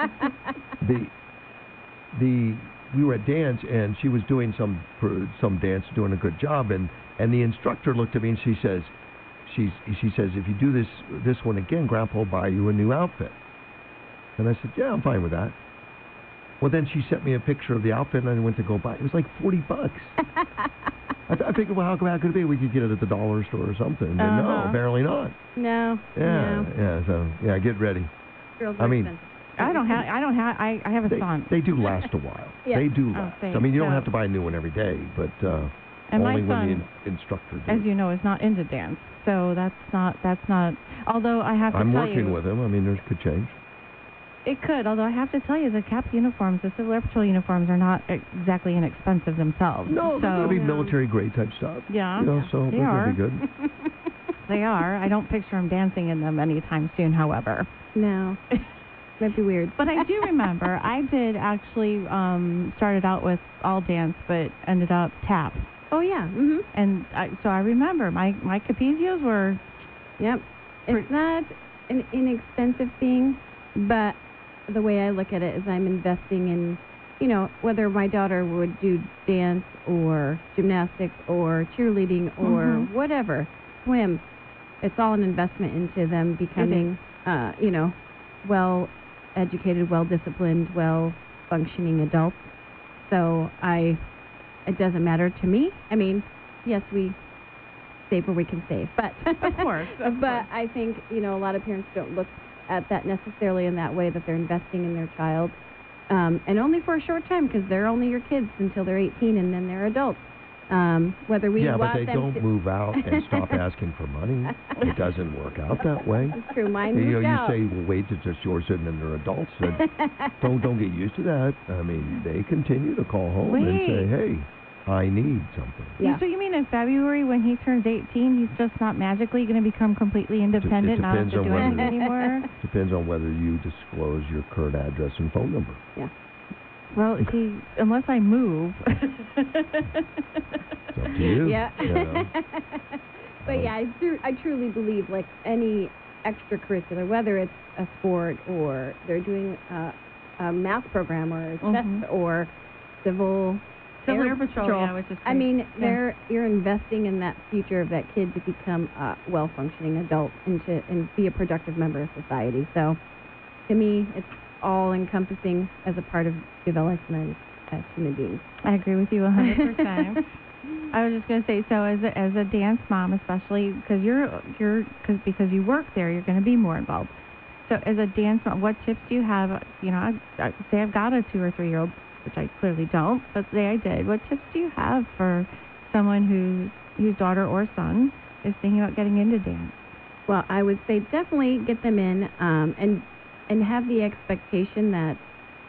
the the we were at dance, and she was doing some for some dance, doing a good job, and and the instructor looked at me and she says, she's she says, if you do this this one again, Grandpa will buy you a new outfit. And I said, yeah, I'm fine with that. Well, then she sent me a picture of the outfit, and I went to go buy it. It was like forty bucks. I, th- I figured, well, how, how could it be? We could get it at the dollar store or something. And Uh-huh. no, apparently not. No. Yeah, No. yeah. So yeah, get ready. Girls I are mean, expensive. I don't have. I don't have. I, I have a they, son. they do last a while. Yeah. They do Oh, last. thanks. I mean, you don't So- have to buy a new one every day, but uh, And my only when the son, in- instructor as does. you know, is not into dance. So that's not. That's not. Although I have to I'm tell working you, with him. I mean, there could change. it could. Although I have to tell you, the C A P uniforms, the Civil Air Patrol uniforms, are not exactly inexpensive themselves. No, so, they're going to be military grade type stuff. Yeah. You know, so They they're are. going to be good. They are. I don't picture him dancing in them anytime soon. However. No. That'd be weird. But I do remember I did actually um started out with all dance, but ended up tap. Oh, yeah. Mm-hmm. And I, so I remember my my Capizios were. Yep. It's not an inexpensive thing, but the way I look at it is I'm investing in, you know, whether my daughter would do dance or gymnastics or cheerleading or Mhm. whatever, swim. It's all an investment into them becoming, uh, you know, well educated, well disciplined, well functioning adults. So I, it doesn't matter to me. I mean, yes, we save where we can save, but Of course, of but course. I think, you know, a lot of parents don't look at that necessarily in that way, that they're investing in their child, um, and only for a short time, because they're only your kids until they're eighteen, and then they're adults. Um, whether we yeah, but want they them don't to move out and stop asking for money. It doesn't work out that way. It's true. Mine you moved know, out. you say, well, wait till just yours and then they're adults. And don't don't get used to that. I mean, they continue to call home Wait. and say, hey, I need something. Yeah. So you mean in February when he turns eighteen, he's just not magically going to become completely independent, It not have depends to on do whether anything anymore? Depends on whether you disclose your current address and phone number. Yeah. Well, he, unless I move. It's up to you. Yeah. you know. But yeah, I, tru- I truly believe like any extracurricular, whether it's a sport or they're doing a, a math program or a Mhm. chess or civil Civil Air Patrol, yeah, which is I great. mean, Yeah. they're you're investing in that future of that kid to become a well-functioning adult and to and be a productive member of society. So, to me, it's all encompassing as a part of development as human beings. I agree with you one hundred percent. I was just going to say, so as a, as a dance mom, especially because you're you're cause, because you work there, you're going to be more involved. So as a dance mom, what tips do you have? You know, I, I say I've got a two or three year old, which I clearly don't, but say I did. What tips do you have for someone who whose daughter or son is thinking about getting into dance? Well, I would say definitely get them in um, and and have the expectation that,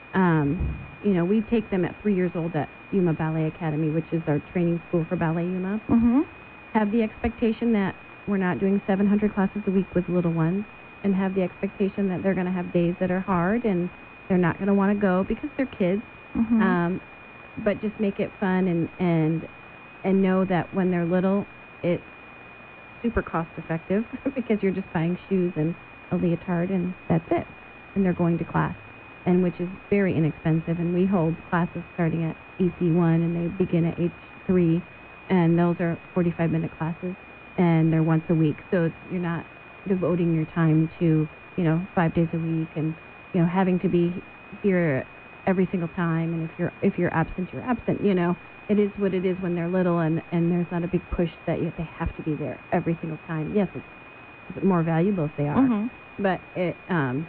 um, you know, we take them at three years old at Yuma Ballet Academy, which is our training school for Ballet Yuma. Mm-hmm. Have the expectation that we're not doing seven hundred classes a week with little ones, and have the expectation that they're going to have days that are hard and they're not going to want to go because they're kids. Mm-hmm. Um, but just make it fun and, and and know that when they're little, it's super cost effective because you're just buying shoes and a leotard and that's it. And they're going to class, and which is very inexpensive. And we hold classes starting at E C one and they begin at H three, and those are forty-five minute classes, and they're once a week. So it's, you're not devoting your time to, you know, five days a week and, you know, having to be here every single time. And if you're if you're absent, you're absent. You know, it is what it is when they're little, and, and there's not a big push that you, they have to be there every single time. Yes, it's, it's more valuable if they are, Mm-hmm. but it um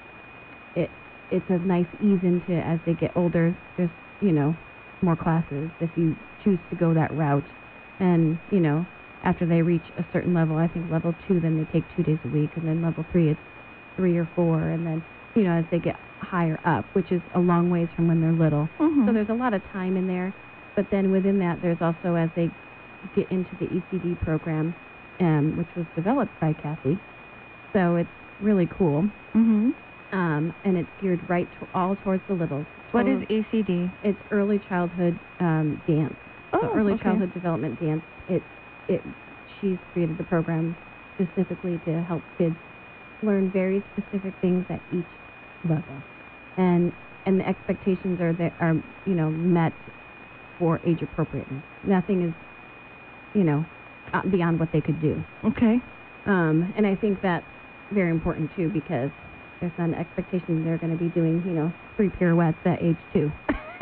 it it's a nice ease into as they get older. There's, you know, more classes if you choose to go that route, and you know, after they reach a certain level, I think level two, then they take two days a week, and then level three it's three or four, and then, you know, as they get higher up, which is a long ways from when they're little. Mhm. So there's a lot of time in there, but then within that, there's also as they get into the E C D program, um, which was developed by Kathy. So it's really cool. Mm-hmm. Um, and it's geared right to all towards the littles. What Total- is E C D? It's early childhood um, dance. Oh, so early okay. childhood development dance. It it she's created the program specifically to help kids learn very specific things at each level, and and the expectations are that are you know met for age appropriateness. Nothing is you know uh, beyond what they could do. Okay. Um, and I think that's very important too, because there's an expectation they're going to be doing, you know, three pirouettes at age two.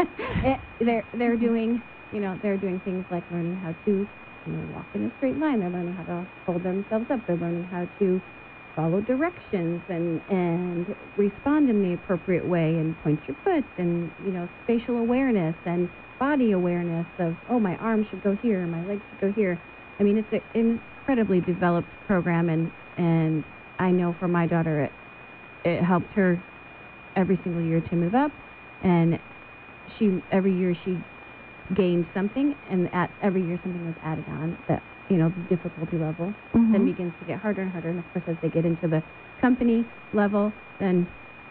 it, they're they're doing, you know, they're doing things like learning how to, you know, walk in a straight line. They're learning how to hold themselves up. They're learning how to follow directions and and respond in the appropriate way and point your foot and, you know, spatial awareness and body awareness of, oh, my arm should go here, my legs should go here. I mean, it's an incredibly developed program, and and I know for my daughter, it it helped her every single year to move up, and she every year she gained something, and at every year something was added on that, you know, the difficulty level Mhm. then begins to get harder and harder, and of course as they get into the company level, then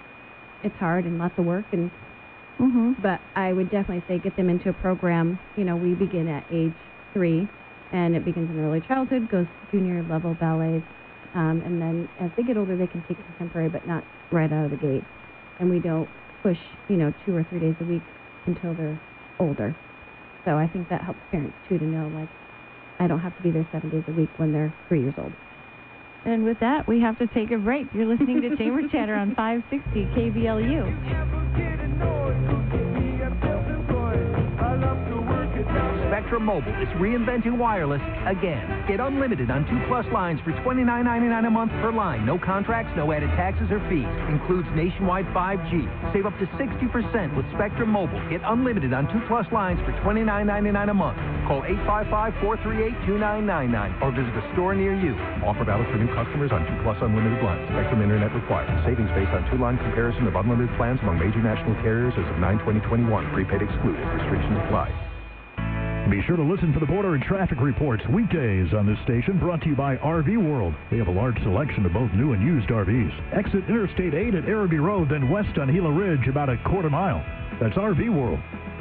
it's hard and lots of work. And Mm-hmm. but I would definitely say get them into a program. You know, we begin at age three, and it begins in early childhood, goes to junior level ballets, um, and then as they get older, they can take contemporary, but not right out of the gate. And we don't push, you know, two or three days a week until they're older. So I think that helps parents too to know, like, I don't have to be there seven days a week when they're three years old. And with that, we have to take a break. You're listening to Chamber Chatter on five sixty K B L U. Expect Spectrum Mobile is reinventing wireless again. Get unlimited on two plus lines for twenty-nine ninety-nine a month per line. No contracts, no added taxes or fees. Includes nationwide five G. Save up to sixty percent with Spectrum Mobile. Get unlimited on two plus lines for twenty-nine ninety-nine a month. Call eight five five, four three eight, two nine nine nine or visit a store near you. Offer valid for new customers on two plus unlimited lines. Spectrum Internet required. Savings based on two-line comparison of unlimited plans among major national carriers as of nine twenty twenty-one. Prepaid excluded. Restrictions apply. Be sure to listen for the border and traffic reports weekdays on this station, brought to you by R V World. They have a large selection of both new and used R Vs. Exit Interstate eight at Araby Road, then west on Gila Ridge about a quarter mile. That's R V World.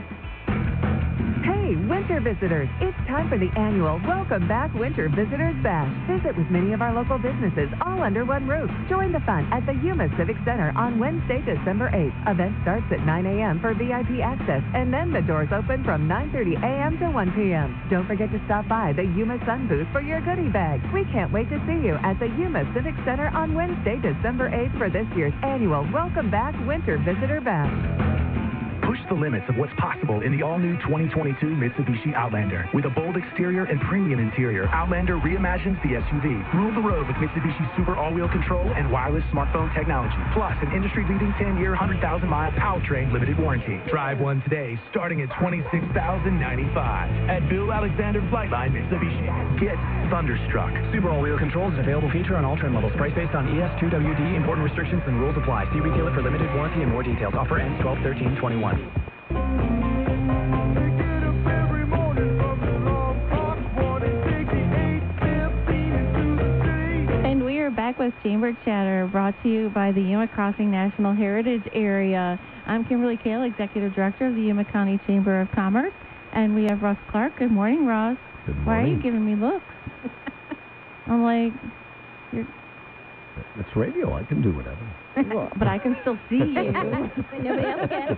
Hey, winter visitors, it's time for the annual Welcome Back Winter Visitors Bash. Visit with many of our local businesses all under one roof. Join the fun at the Yuma Civic Center on Wednesday, December eighth. Event starts at nine a.m. for V I P access, and then the doors open from nine thirty a.m. to one p.m. Don't forget to stop by the Yuma Sun booth for your goodie bag. We can't wait to see you at the Yuma Civic Center on Wednesday, December eighth for this year's annual Welcome Back Winter Visitor Bash. Push the limits of what's possible in the all-new twenty twenty-two Mitsubishi Outlander. With a bold exterior and premium interior, Outlander reimagines the S U V. Rule the road with Mitsubishi Super all-wheel control and wireless smartphone technology. Plus, an industry-leading ten-year, one hundred thousand mile powertrain limited warranty. Drive one today, starting at twenty-six thousand ninety-five dollars. At Bill Alexander Flightline Mitsubishi. Get thunderstruck. Super all-wheel control is an available feature on all trim levels. Price based on E S two W D. Important restrictions and rules apply. See retailer for limited warranty and more details. Offer ends twelve thirteen twenty-one. And we are back with Chamber Chatter, brought to you by the Yuma Crossing National Heritage Area. I'm Kimberly Kale, Executive Director of the Yuma County Chamber of Commerce, and we have Ross Clark. Good morning, Ross. Good morning. Why are you giving me looks? I'm like, you're... It's radio. I can do whatever. Well, but I can still see you. Nobody else can.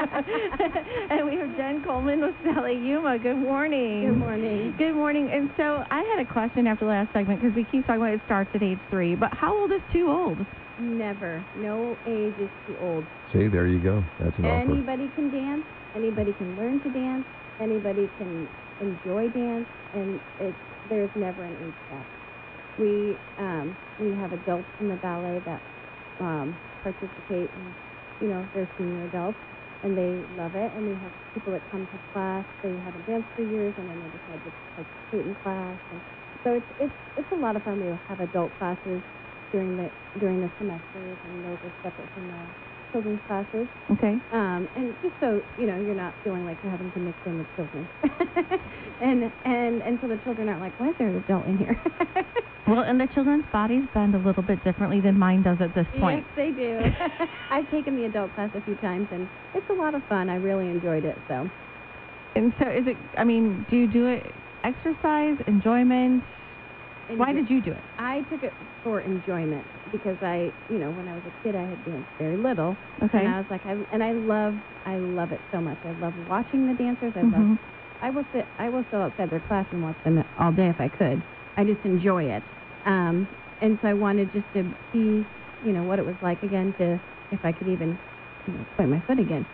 And we have Jen Coleman with Sally Yuma. Good morning. Good morning. Good morning. And so I had a question after the last segment, because we keep talking about it starts at age three. But how old is too old? Never. No age is too old. See, there you go. That's an offer. Anybody can dance. Anybody can learn to dance. Anybody can enjoy dance. And it's there's never an age cap. We um, we have adults in the ballet that um, participate, and you know they're senior adults, and they love it. And we have people that come to class. They haven't danced for years, and then they decide to participate in class. And so it's it's it's a lot of fun. We have adult classes during the during the semesters, and those are separate from the children's classes. Okay. Um, and just so you know, you're not feeling like you're having to mix in with children. and and and so the children aren't like, why is there an adult in here? Well, and the children's bodies bend a little bit differently than mine does at this point. Yes, they do. I've taken the adult class a few times, and it's a lot of fun. I really enjoyed it. So. And so, is it? I mean, do you do it exercise, enjoyment? And Why did you do it? I took it for enjoyment because I, you know, when I was a kid, I had danced very little. Okay. And I was like, I, and I love, I love it so much. I love watching the dancers. I Mm-hmm. love. I will sit. I will sit outside their class and watch them all day if I could. I just enjoy it. Um, and so I wanted just to see, you know, what it was like again to, if I could even, you know, point my foot again.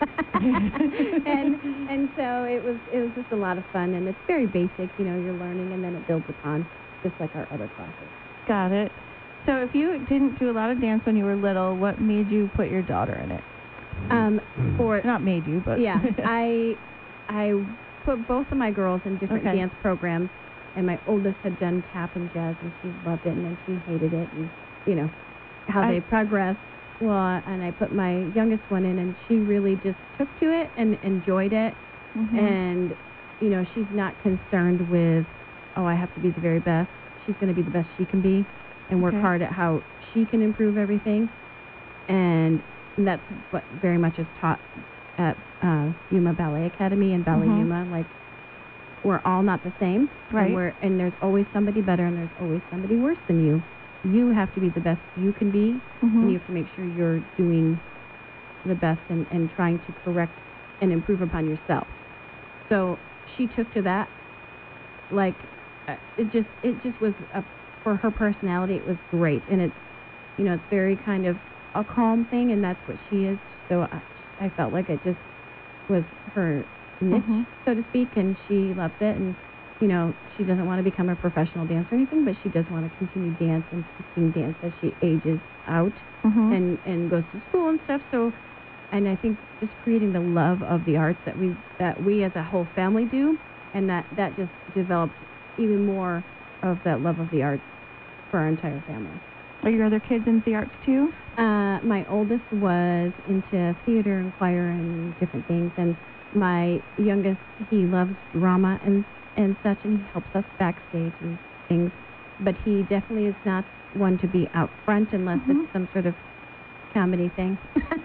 and and so it was it was just a lot of fun, and it's very basic, you know, you're learning, and then it builds upon, just like our other classes. Got it. So if you didn't do a lot of dance when you were little, what made you put your daughter in it? Um, for not made you, but yeah, I I put both of my girls in different Okay. dance programs. And my oldest had done tap and jazz, and she loved it, and then she hated it, and, you know, how I- they progressed. Well, and I put my youngest one in, and she really just took to it and enjoyed it. Mhm. And, you know, she's not concerned with, oh, I have to be the very best. She's going to be the best she can be and work Okay. hard at how she can improve everything. And that's what very much is taught at uh, Yuma Ballet Academy and Ballet Mhm. Yuma. Like, we're all not the same, Right. And, we're, and there's always somebody better, and there's always somebody worse than you. You have to be the best you can be, Mhm. and you have to make sure you're doing the best and, and trying to correct and improve upon yourself. So she took to that, like, uh, it just it just was a, for her personality. It was great, and it's you know it's very kind of a calm thing, and that's what she is. So I, I felt like it just was her niche, Mm-hmm. so to speak, and she loves it. And you know, she doesn't want to become a professional dancer or anything, but she does want to continue dance and teaching dance as she ages out Mm-hmm. and and goes to school and stuff. So, and I think just creating the love of the arts that we that we as a whole family do, and that that just developed even more of that love of the arts for our entire family. Are your other kids into the arts too? Uh, my oldest was into theater and choir and different things, and my youngest, he loves drama and and such, and he helps us backstage and things. But he definitely is not one to be out front unless Mm-hmm. it's some sort of comedy thing,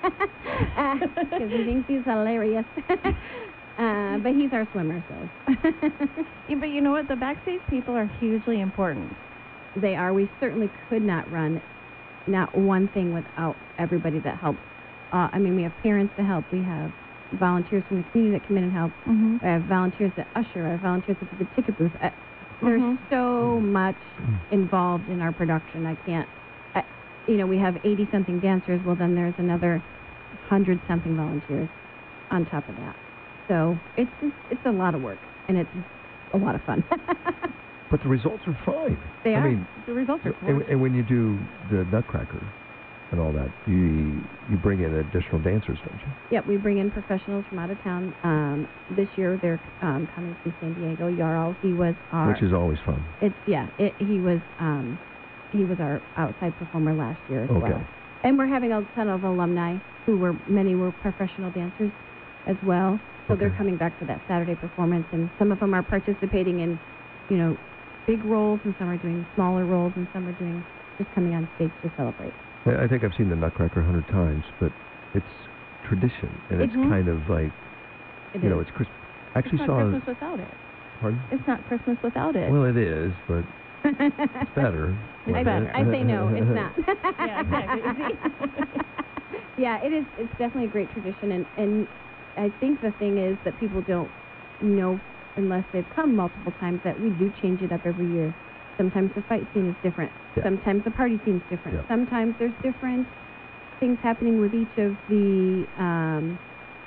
because he thinks he's hilarious. uh, but he's our swimmer, so. Yeah, but you know what? The backstage people are hugely important. They are. We certainly could not run not one thing without everybody that helps. Uh, I mean, we have parents to help. We have volunteers from the community that come in and help. Mm-hmm. I have volunteers that usher. I have volunteers at the ticket booth. I, there's Mhm. so much involved in our production. I can't, I, you know, we have eighty-something dancers. Well, then there's another one hundred something volunteers on top of that. So it's just, it's a lot of work, and it's a lot of fun. But the results are fine. They I are. mean, The results are and, cool. and when you do the Nutcracker and all that, you you bring in additional dancers, don't you? Yep, we bring in professionals from out of town. Um, this year they're um, coming from San Diego. Yarl, he was our. Which is always fun. It's yeah. It, he was um, he was our outside performer last year as Okay. well. And we're having a ton of alumni who were many were professional dancers as well. So they're coming back for that Saturday performance, and some of them are participating in, you know, big roles, and some are doing smaller roles, and some are doing just coming on stage to celebrate. I I think I've seen the Nutcracker a hundred times, but it's tradition, and it's Mhm. kind of like, It you know, is. it's Christmas. I actually it's saw. not Christmas without it. Pardon? It's not Christmas without it. Well, it is, but it's better. I, isn't it? I say no, it's not. Yeah, exactly. Yeah, it is. It's definitely a great tradition, and and I think the thing is that people don't know unless they've come multiple times that we do change it up every year. Sometimes the fight scene is different. Yeah. Sometimes the party scene is different. Yeah. Sometimes there's different things happening with each of the um,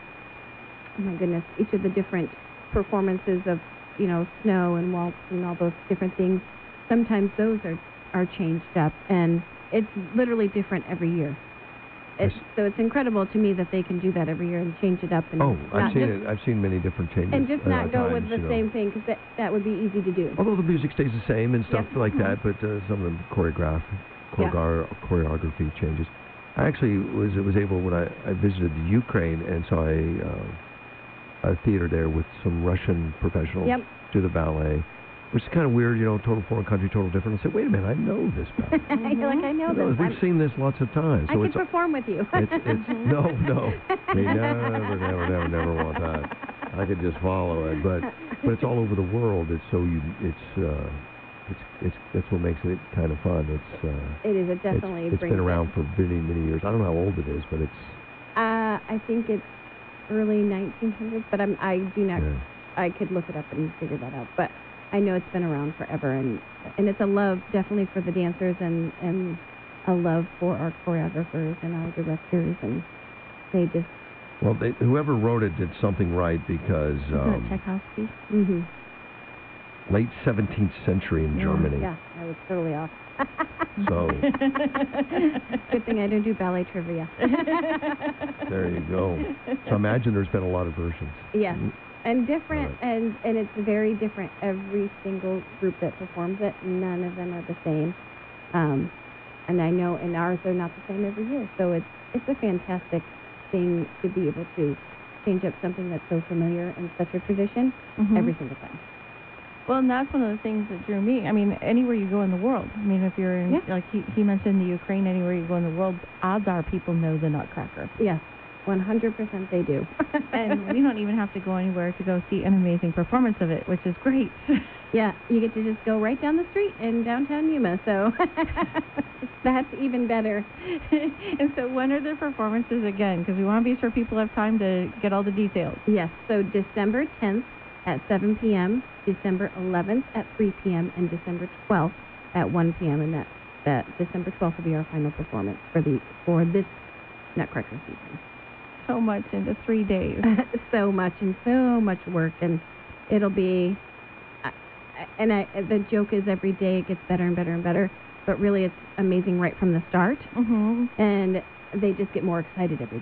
oh my goodness, each of the different performances of, you know, snow and waltz and all those different things. Sometimes those are are changed up, and it's literally different every year. It's, so it's incredible to me that they can do that every year and change it up. And Oh, not I've seen just, it. I've seen many different changes. And just uh, not go times, with the you know. same thing, because that, that would be easy to do. Although the music stays the same and stuff Yep. like that, but uh, some of the choreograph, Yeah. choreogra- choreography changes. I actually was was able when I, I visited the Ukraine and saw a uh, a theater there with some Russian professionals Yep. do the ballet, which is kind of weird, you know, total foreign country, total different. I said, wait a minute, I know this ballet. You're like, I know No, this. we've I'm- seen this lots of times. I So can it's perform with you. it's, it's no, no. They never, never, never, never want that. I could just follow it, but but it's all over the world. It's so you, it's uh, it's it's that's what makes it kind of fun. It's uh, It is. It definitely it's, it's brings been it. around for many many years. I don't know how old it is, but it's Uh, I think it's early nineteen hundreds, but I'm, I do not. Yeah. I could look it up and figure that out, but I know it's been around forever, and and it's a love definitely for the dancers, and and a love for our choreographers and our directors, and they just. well, they, whoever wrote it did something right because Isn't it um, Tchaikovsky? Mm-hmm. late seventeenth century in Germany. Yeah, I was totally off. So Good thing I don't do ballet trivia. there you go. So I imagine there's been a lot of versions. Yes, and different, and and it's very different. Every single group that performs it, none of them are the same. Um, and I know, and ours are not the same every year. So it's it's a fantastic thing to be able to change up something that's so familiar and such a tradition Mhm. every single time. Well, and that's one of the things that drew me. I mean, anywhere you go in the world. I mean, if you're in, Yeah. like he, he mentioned the Ukraine, anywhere you go in the world, odds are people know the Nutcracker. Yes, one hundred percent they do. And we don't even have to go anywhere to go see an amazing performance of it, which is great. Yeah, you get to just go right down the street in downtown Yuma, so that's even better. And so when are the performances again? Because we want to be sure people have time to get all the details. Yes, so December tenth at seven p.m., December eleventh at three p.m., and December twelfth at one p.m., and that, that December twelfth will be our final performance for the for this Nutcracker season. so much into three days. So much and so much work, and it'll be. And I, the joke is every day it gets better and better and better, but really it's amazing right from the start. Mm-hmm. And they just get more excited every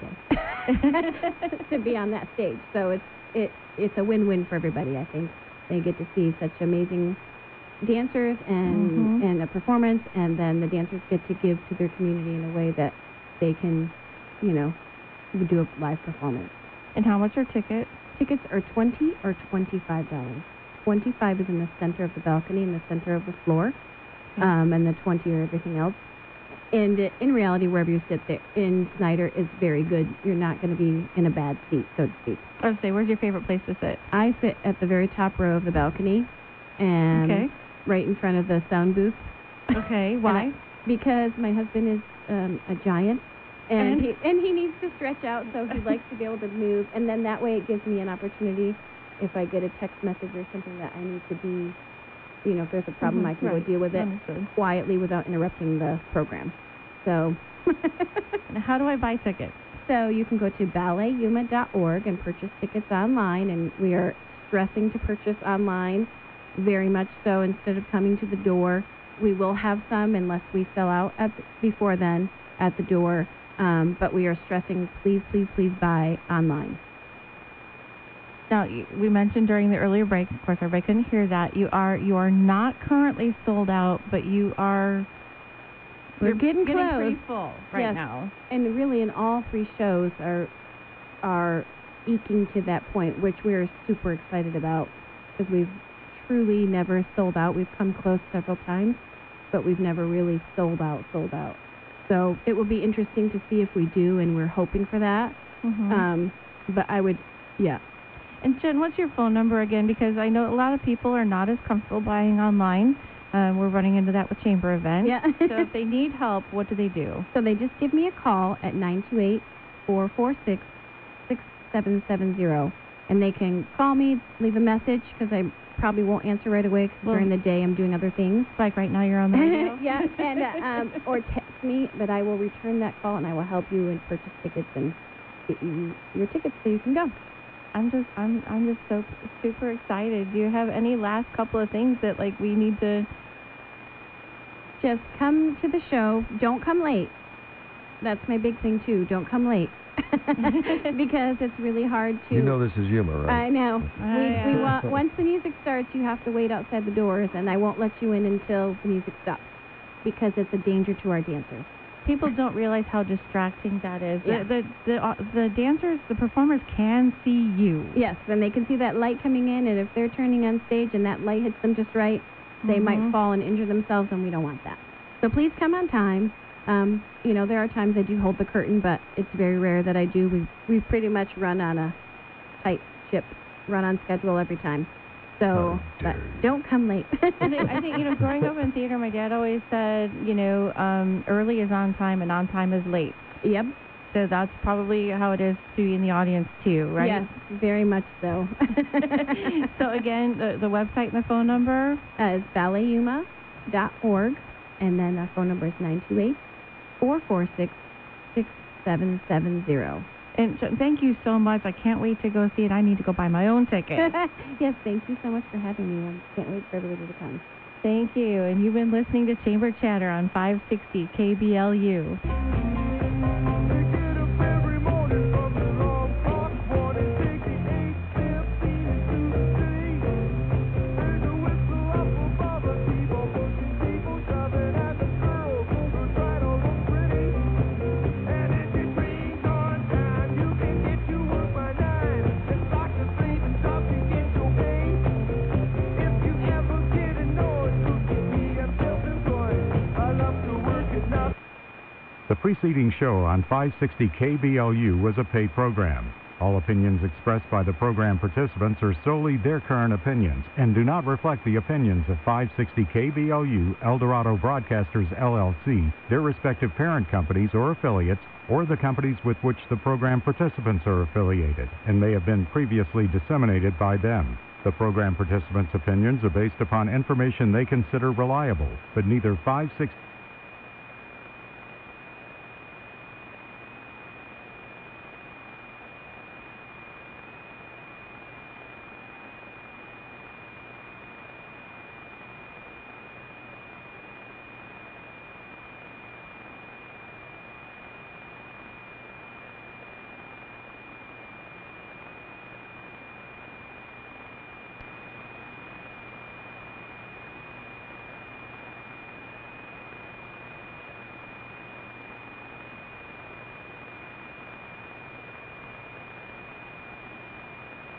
day to be on that stage. So it's it it's a win-win for everybody. I think they get to see such amazing dancers and Mm-hmm. and a performance, and then the dancers get to give to their community in a way that they can, you know, do a live performance. And how much are tickets? Tickets are twenty or twenty-five dollars. twenty-five is in the center of the balcony, in the center of the floor, Okay. um, and the twenty are everything else. And uh, in reality, wherever you sit there in Snyder is very good. You're not going to be in a bad seat, so to speak. I was say, where's your favorite place to sit? I sit at the very top row of the balcony, and Okay. right in front of the sound booth. Okay, And why? I- because my husband is um, a giant, and And? he and he needs to stretch out, so he likes to be able to move, and then that way it gives me an opportunity. If I get a text message or something that I need to be, you know, if there's a problem, Mhm, I can right. go deal with it Understood. quietly without interrupting the program. So, Now, how do I buy tickets? so you can go to ballet yuma dot org and purchase tickets online, and we are stressing to purchase online, very much so. Instead of coming to the door, we will have some unless we sell out at the, before then at the door. Um, but we are stressing, please, please, please buy online. Now, you- we mentioned during the earlier break, of course, everybody couldn't hear that. You are you are not currently sold out, but you are We're you're getting getting close. pretty full right Yes. now. And really, in all three shows are are eking to that point, which we're super excited about because we've truly never sold out. We've come close several times, but we've never really sold out, sold out. So it will be interesting to see if we do, and we're hoping for that. Mhm. Um, but I would, yeah. And Jen, what's your phone number again? Because I know a lot of people are not as comfortable buying online. Uh, we're running into that with chamber events. Yeah. So if they need help, what do they do? So they just give me a call at nine two eight, four four six, six seven seven zero. And they can call me, leave a message, because I probably won't answer right away because Well- during the day I'm doing other things. Like right now you're on the radio? Yeah, and uh, um, or text me, but I will return that call and I will help you and purchase tickets and get you your tickets so you can go. I'm just I'm I'm just so super excited. Do you have any last couple of things that like we need to Just come to the show. Don't come late. That's my big thing too. Don't come late. Because it's really hard to. You know this is Yuma, right? I know. Oh, we, yeah. we want, once the music starts, you have to wait outside the doors, and I won't let you in until the music stops, because it's a danger to our dancers. People don't realize how distracting that is. Yeah. The, the the uh, the dancers, the performers can see you. Yes, and they can see that light coming in, and if they're turning on stage and that light hits them just right, they Mhm. might fall and injure themselves, and we don't want that. So please come on time. Um, you know, there are times I do hold the curtain, but it's very rare that I do. We we pretty much run on a tight ship, run on schedule every time. So, but don't come late. I think, I think you know, growing up in theater, my dad always said, you know, um, early is on time and on time is late. Yep. So that's probably how it is to be in the audience too, right? Yes, very much so. So again, the, the website and the phone number uh, is ballet yuma dot org, and then our phone number is nine two eight, four four six, six seven seven zero. And so, thank you so much. I can't wait to go see it. I need to go buy my own ticket. Yes, thank you so much for having me. I can't wait for everybody to come. Thank you. And you've been listening to Chamber Chatter on five sixty K B L U. The preceding show on five sixty K B L U was a paid program. All opinions expressed by the program participants are solely their current opinions and do not reflect the opinions of five sixty K B L U, Eldorado Broadcasters, L L C, their respective parent companies or affiliates, or the companies with which the program participants are affiliated, and may have been previously disseminated by them. The program participants' opinions are based upon information they consider reliable, but neither five sixty